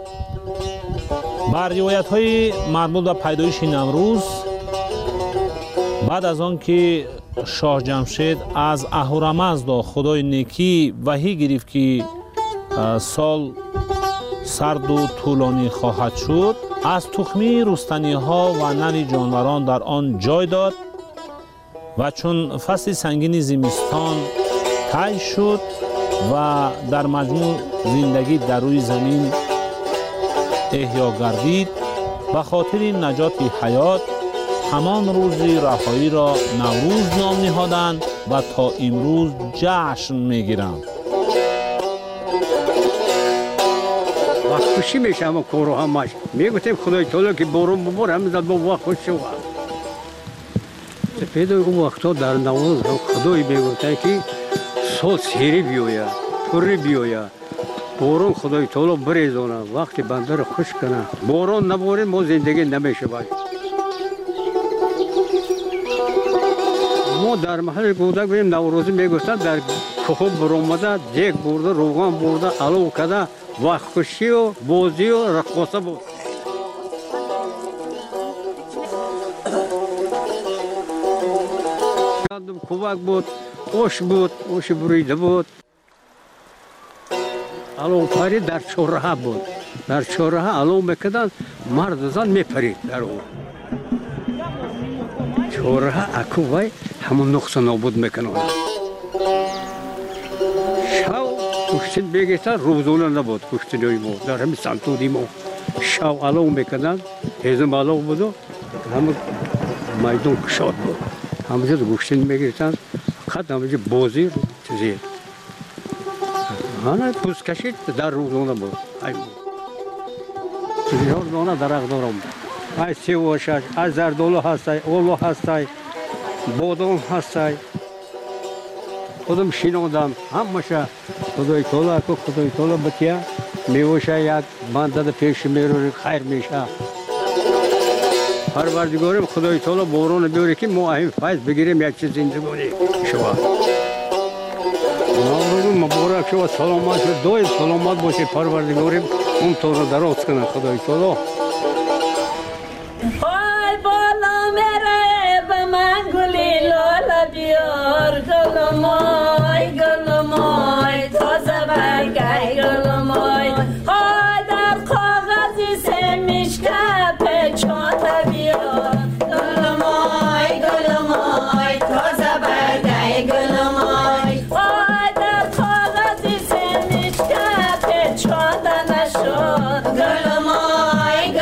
бар ривоятҳои марбут ба пайдоиши наврӯз, баъд аз он ки шоҳ ҷамшед аз аҳурамаздо худои некӣ ваҳӣ гирифт ки сол сарду тӯлонӣ хоҳад шуд, аз тухми рустаниҳо ва нави ҷонварон дар он ҷой дод ва чун фасли сангини зимистон тай шуд ва дар маҷмӯъ зиндагӣ дар рӯи замин эҳьё гардид, ба хотири наҷоти ҳаёт ҳамон рӯзи раҳоиро наврӯз ном ниҳоданд ва то имрӯз ҷашн мегиранд. вақтхушӣ мешавам кору ҳамаш. Мегӯтем Худои таоло ки борон бубор ҳамезад бо вақт хуш шувад. Педои у вақтҳо дар наврӯз Худои мегӯфтанд ки сол сери биёяд, пурри биёяд. борон Худои таоло бирезонад, вақти бандаро хуш кунад. Борон наборем мо зиндагӣ намешавад. мо дар маҳалли кӯдак бирем наврӯзӣ мегӯфтанд дар кӯҳо биромада дек бурда, рӯған бурда, алов када вақтхушию, бозию, рақоса буд. Кӯвак буд, ош буд, оши бурида буд. аловпарӣ дар чораҳа буд. дар чораҳа алов мекарданд, марду зан мепарид дар он. чораҳа акӯвай ҳамон нуқса нобуд мекунад. шав куштин бегирта рӯзона набуд куштинои мо дар ҳами сантуди мо. шав алов мекарданд, ҳезм алов буду, ҳама майдон кушод буд. ҳамаҷо куштин мегиртанд, фақат ҳамаҷо бозӣ чизе. ана пӯсткашид дар рӯзона буд. чиҳор дона дарахт дорам. ай севошаш, ай зардолу ҳастай, олу ҳастай, бодом ҳастай. худам шинодам, ҳамаша Худои таоло аку Худои таоло бития мевоша як бандада пеши мерӯри хайр меша. парвардигорим Худои таоло бороно биёре ки мо аҳин файз бигирем, як чиз зиндагонӣ шувад. наврӯзи муборак шувад, саломат шуд, доим саломат бошед парвардигорим, умртонро дароз кунад Худои таоло. ой бола мере ба ман гули лола биёр, гулумой гулумой тоза баргай гулумой, ой дар коғази семишка печота биёр, гулумой гулумой тоза баргай гулумой, ой дар коғази семишка печота нашуд, гулумой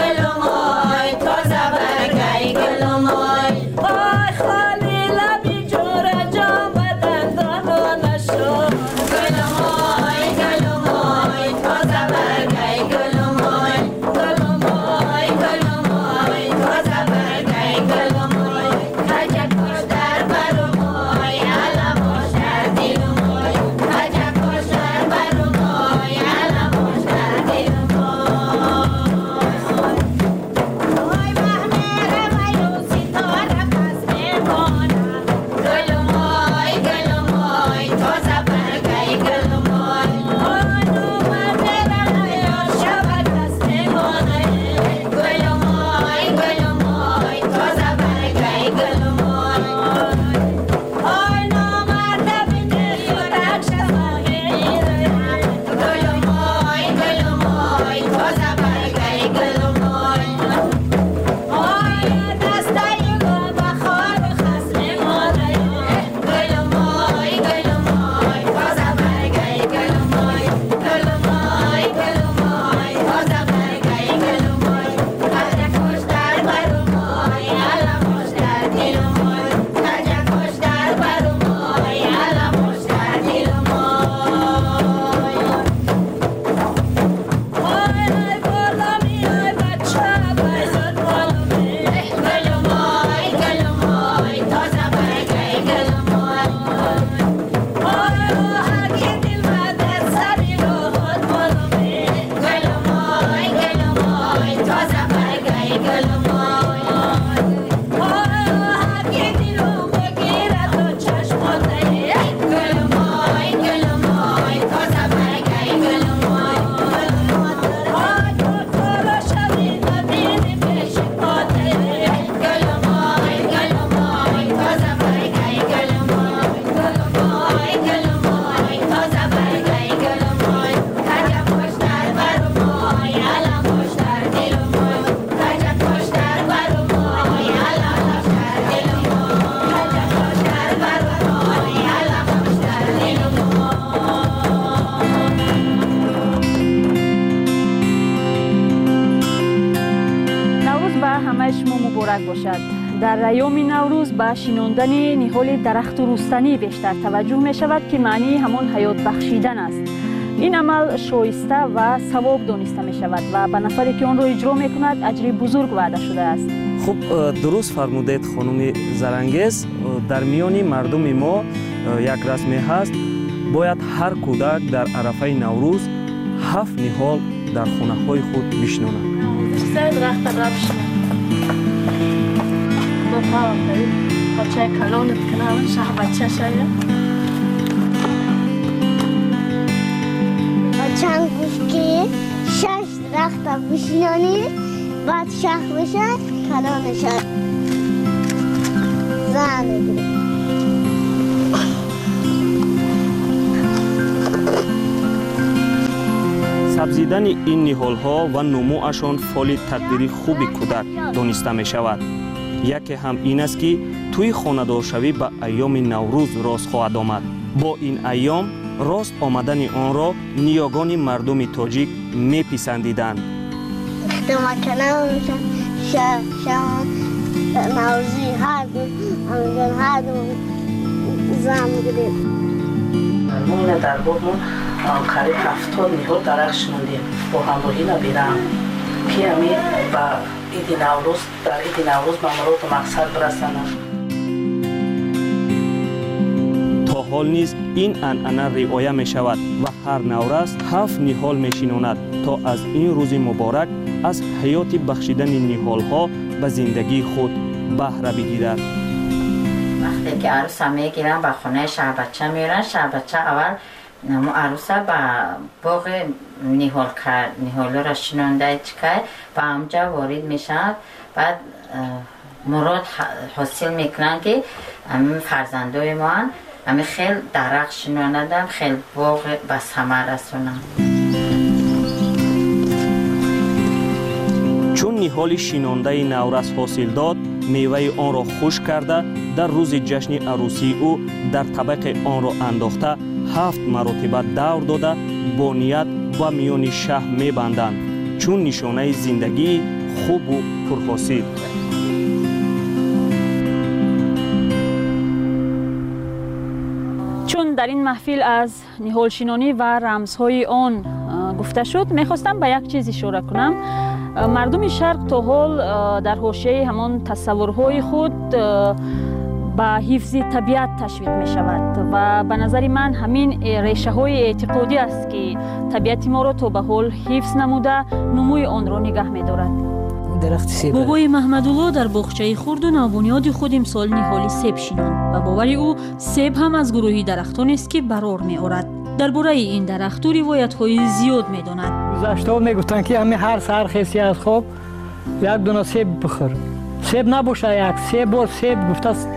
مبارک باشد. در ایام نوروز به شناندن نهال درخت رستنی بیشتر توجه می شود که معنی همان حیات بخشیدن است. این عمل شایسته و ثواب دانسته می شود و به نفری که آن را اجرا می کند اجر بزرگ وعده شده است. خب درست فرمودید خانم زرنگیز. در میان مردم ما یک رسمی هست، باید هر کودک در عرفه نوروز 7 نهال در خانه های خود بشناند. چیزای درخت رفت با پاهم دارید بچه کلانت کنم شه بچه شاید چند گفت که 6 درخت بشنانی بعد شخ بشه کلان شد زن بگیره. سبزیدن این نهال ها و نموشان فعال تقدیری خوبی کودک دانسته می شود. یکی هم این است که توی خانه‌دارشوی به ایام نوروز راست خواهد آمد. با این ایام راست آمدن آن را نیاگان مردم تاجیک می پسندیدند. اختما کنم شما نوروزی هر دو زن گرید. مون در بودمون قریب 70 نهال درخت شنوندیم با همراهی نبیرم که همین با عید نوروز در عید نوروز به مراد و مقصد برسانم. تا حال نیز این عنعنه رعایت می شود و هر نوروز 7 نهال می شناند تا از این روز مبارک از حیات بخشیدن نهال ها به زندگی خود بهره بگیرد. وقتی که عروس می گیرن به خونه شهر بچه میرن، شهر بچه اول عروسه به باغ نهال را شنونده چکه و همجا وارد میشن. بعد مراد حاصل میکنن که همین فرزندای ما همین خیلی درخت شنوندن، خیلی باغ به ثمر رسونن. چون نهال شنانده نوروز حاصل داد، میوه آن را خشک کرده در روز جشن عروسی او در طبق آن را انداخته 7 مرتبه دور داده با نیت و میان شهر میبندند چون نشانه زندگی خوب و پرحاصل. چون در این محفل از نهال شنانی و رمزهای آن گفته شد، میخواستم به یک چیز اشاره کنم. مردم شرق تا حال در حوشه‌ی همان تصورهای خود به حفظ طبیعت تشویق می شود و به نظر من همین ریشه های اعتقادی است که طبیعت ما را تا به حال حفظ نموده نموی آن را نگه می دارد. بابای محمدالله در باغچه خرد و نوبنیاد خود امسال نهال سیب شناند و باور او سیب هم از گروهی درختان است که برار می آورد. درباره این درخت و روایت های زیاد می داند. گذشته می گفتن که همین هر سحر خیسی از خواب یک دونه سیب بخور. سیب نباشه، یک سیب بار سیب گفته است.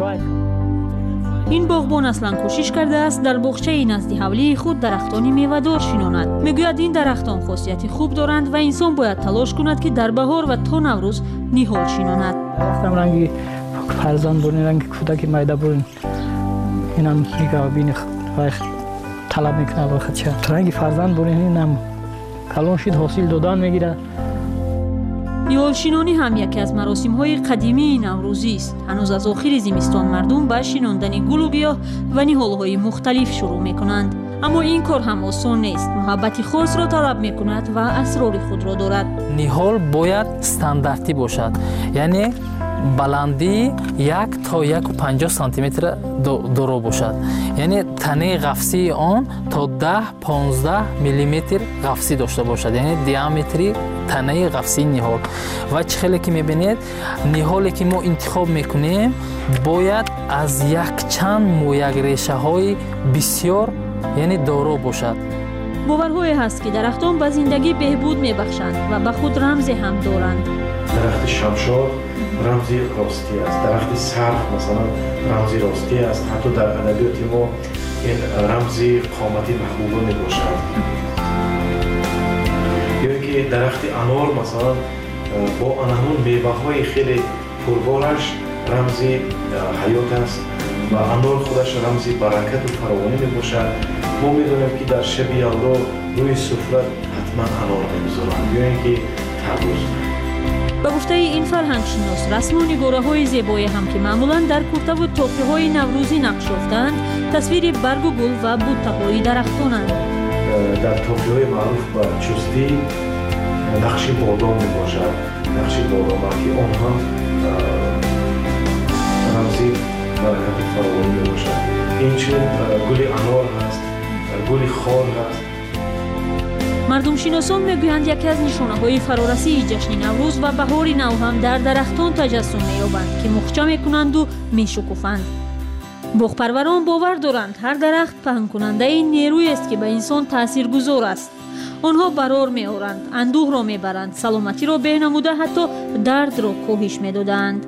این باغبان اصلا کوشش کرده است در باغچه نزد حولی خود درختانی میوه‌دار شناند. میگوید این درختان خاصیت خوب دارند و انسان باید تلاش کند که در بهار و تا نوروز نهال شناند. درختم رنگی فرزند بودن، رنگی کودک میده بودن، اینم نگاه بین طلب میکنه وقت چه رنگی فرزند بودن، اینم کلان شد حاصل دادن میگیره. نهال شنانی هم یکی از مراسم‌های قدیمی نوروزی است. هنوز از آخر زمستان مردم به شناندن گل و گیاه و نهال‌های مختلف شروع می‌کنند. اما این کار هم آسان نیست. محبت خاص را طلب می‌کند و اسرار خود را دارد. نهال باید استانداردی باشد. یعنی بلندی 1 تا 1.50 سانتی متر دورا باشد. یعنی تنه قفسی آن تا 10-15 میلیمتر قفسی داشته باشد. یعنی دیامتری تنه قفسی نهال. و چخیلی که میبینید نهالی که ما انتخاب میکنیم باید از یک چند و یک ریشه های بسیار یعنی دارا باشد. باورهایی هست که درختان به زندگی بهبود میبخشند و به خود رمزی هم دارند. درخت شمشاد رمزی راستی است، درخت سرخ مثلا رمزی راستی است. حتی در ادبیات ما این رمزی قامتی محبوبه می باشد. یا که درخت انار مثلا با همون میوه های خیلی پربارش رمزی حیات است و انار خودش رمزی برکت و فراوانی می باشد. ما می دونیم که در شب یلدا روی سفره حتما انار می گذارند یا اینکه تربوز. به گفته این فرهنگشناس رسم و نگاره‌های زیبایی هم که معمولاً در کرته و طوفی‌های نوروزی نقش یافتند تصویر برگ و گل و بوته‌های درختانند. در طوفی‌های معروف به چستی نقش بادام میباشد، نقش بادام که آن هم رمزی برکت فراوانی میباشد. اینچنین گل انار هست، گل خار هست. مردم شناسان میگویند یکی از نشانه‌های فرارسی جشن نوروز و بهار نو هم در درختان تجسم می‌یابند که مخچه می‌کنند و می‌شکوفند. باغپروران باور دارند هر درخت پهن کننده نیرویی است که به انسان تاثیرگذار است. آنها برار می‌آورند، اندوه را می‌برند، سلامتی را بهنموده حتی درد را کاهش می‌دادند.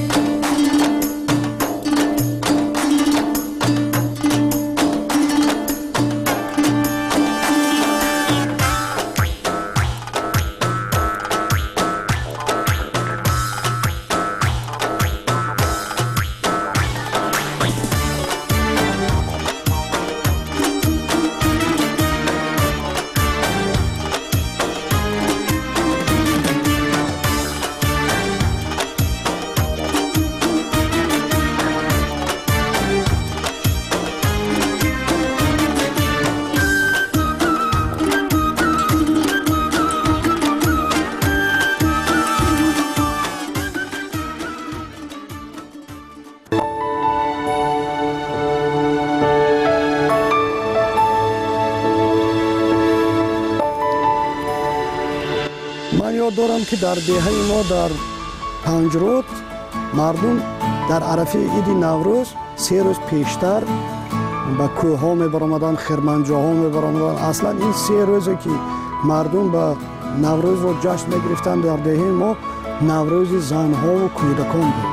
دارم که در دهه ما در پنجرود مردم در عرفه عید نوروز 3 روز پیشتر به کوه ها می برآمدند، خرمنجاها می برآمدند. اصلا این 3 روزی که مردم به نوروز رو جشن می گرفتند در دهه ما نوروز زنها و کودکان بود.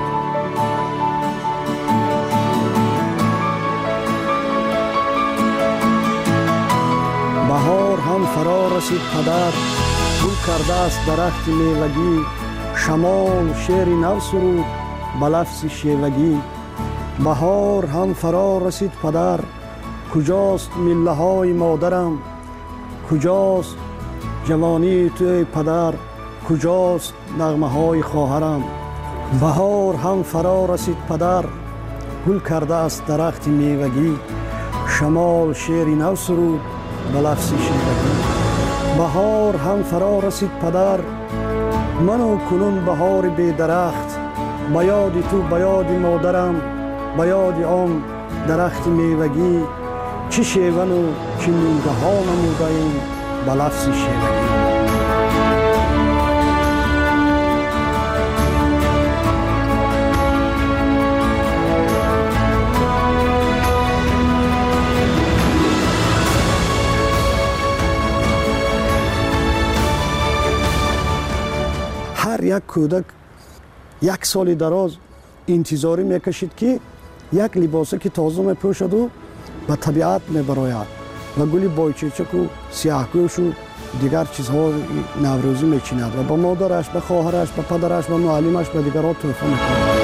بهار هم فرا رسید پدر، گل کرده است درخت میوگی، شمال شعر نو سرود به لفظ شیوگی. بهار هم فرا رسید پدر، کجاست مله های مادرم، کجاست جوانی توی پدر، کجاست نغمه های خواهرم. بهار هم فرا رسید پدر، گل کرده است درخت میوگی، شمال شعر نو سرود به لفظ شیوگی. بهار هم فرا رسید پدر، منو کنون بهار بی درخت، به یاد تو به یاد مادرم، به یاد آن درخت میوگی. چه شیون و چه میوه ها نموده ایم به لفظ شیوگی. یک کودک 1 سال دراز انتظاری میکشید که یک لباسی که تازه میپوشد و به طبیعت میبراید و گلی بایچیچک و سیاهگوش و دیگر چیزها نوروزی میچیند و به مادرش، به خواهرش، به پدرش، به معلمش، به دیگرها تحفه میکند.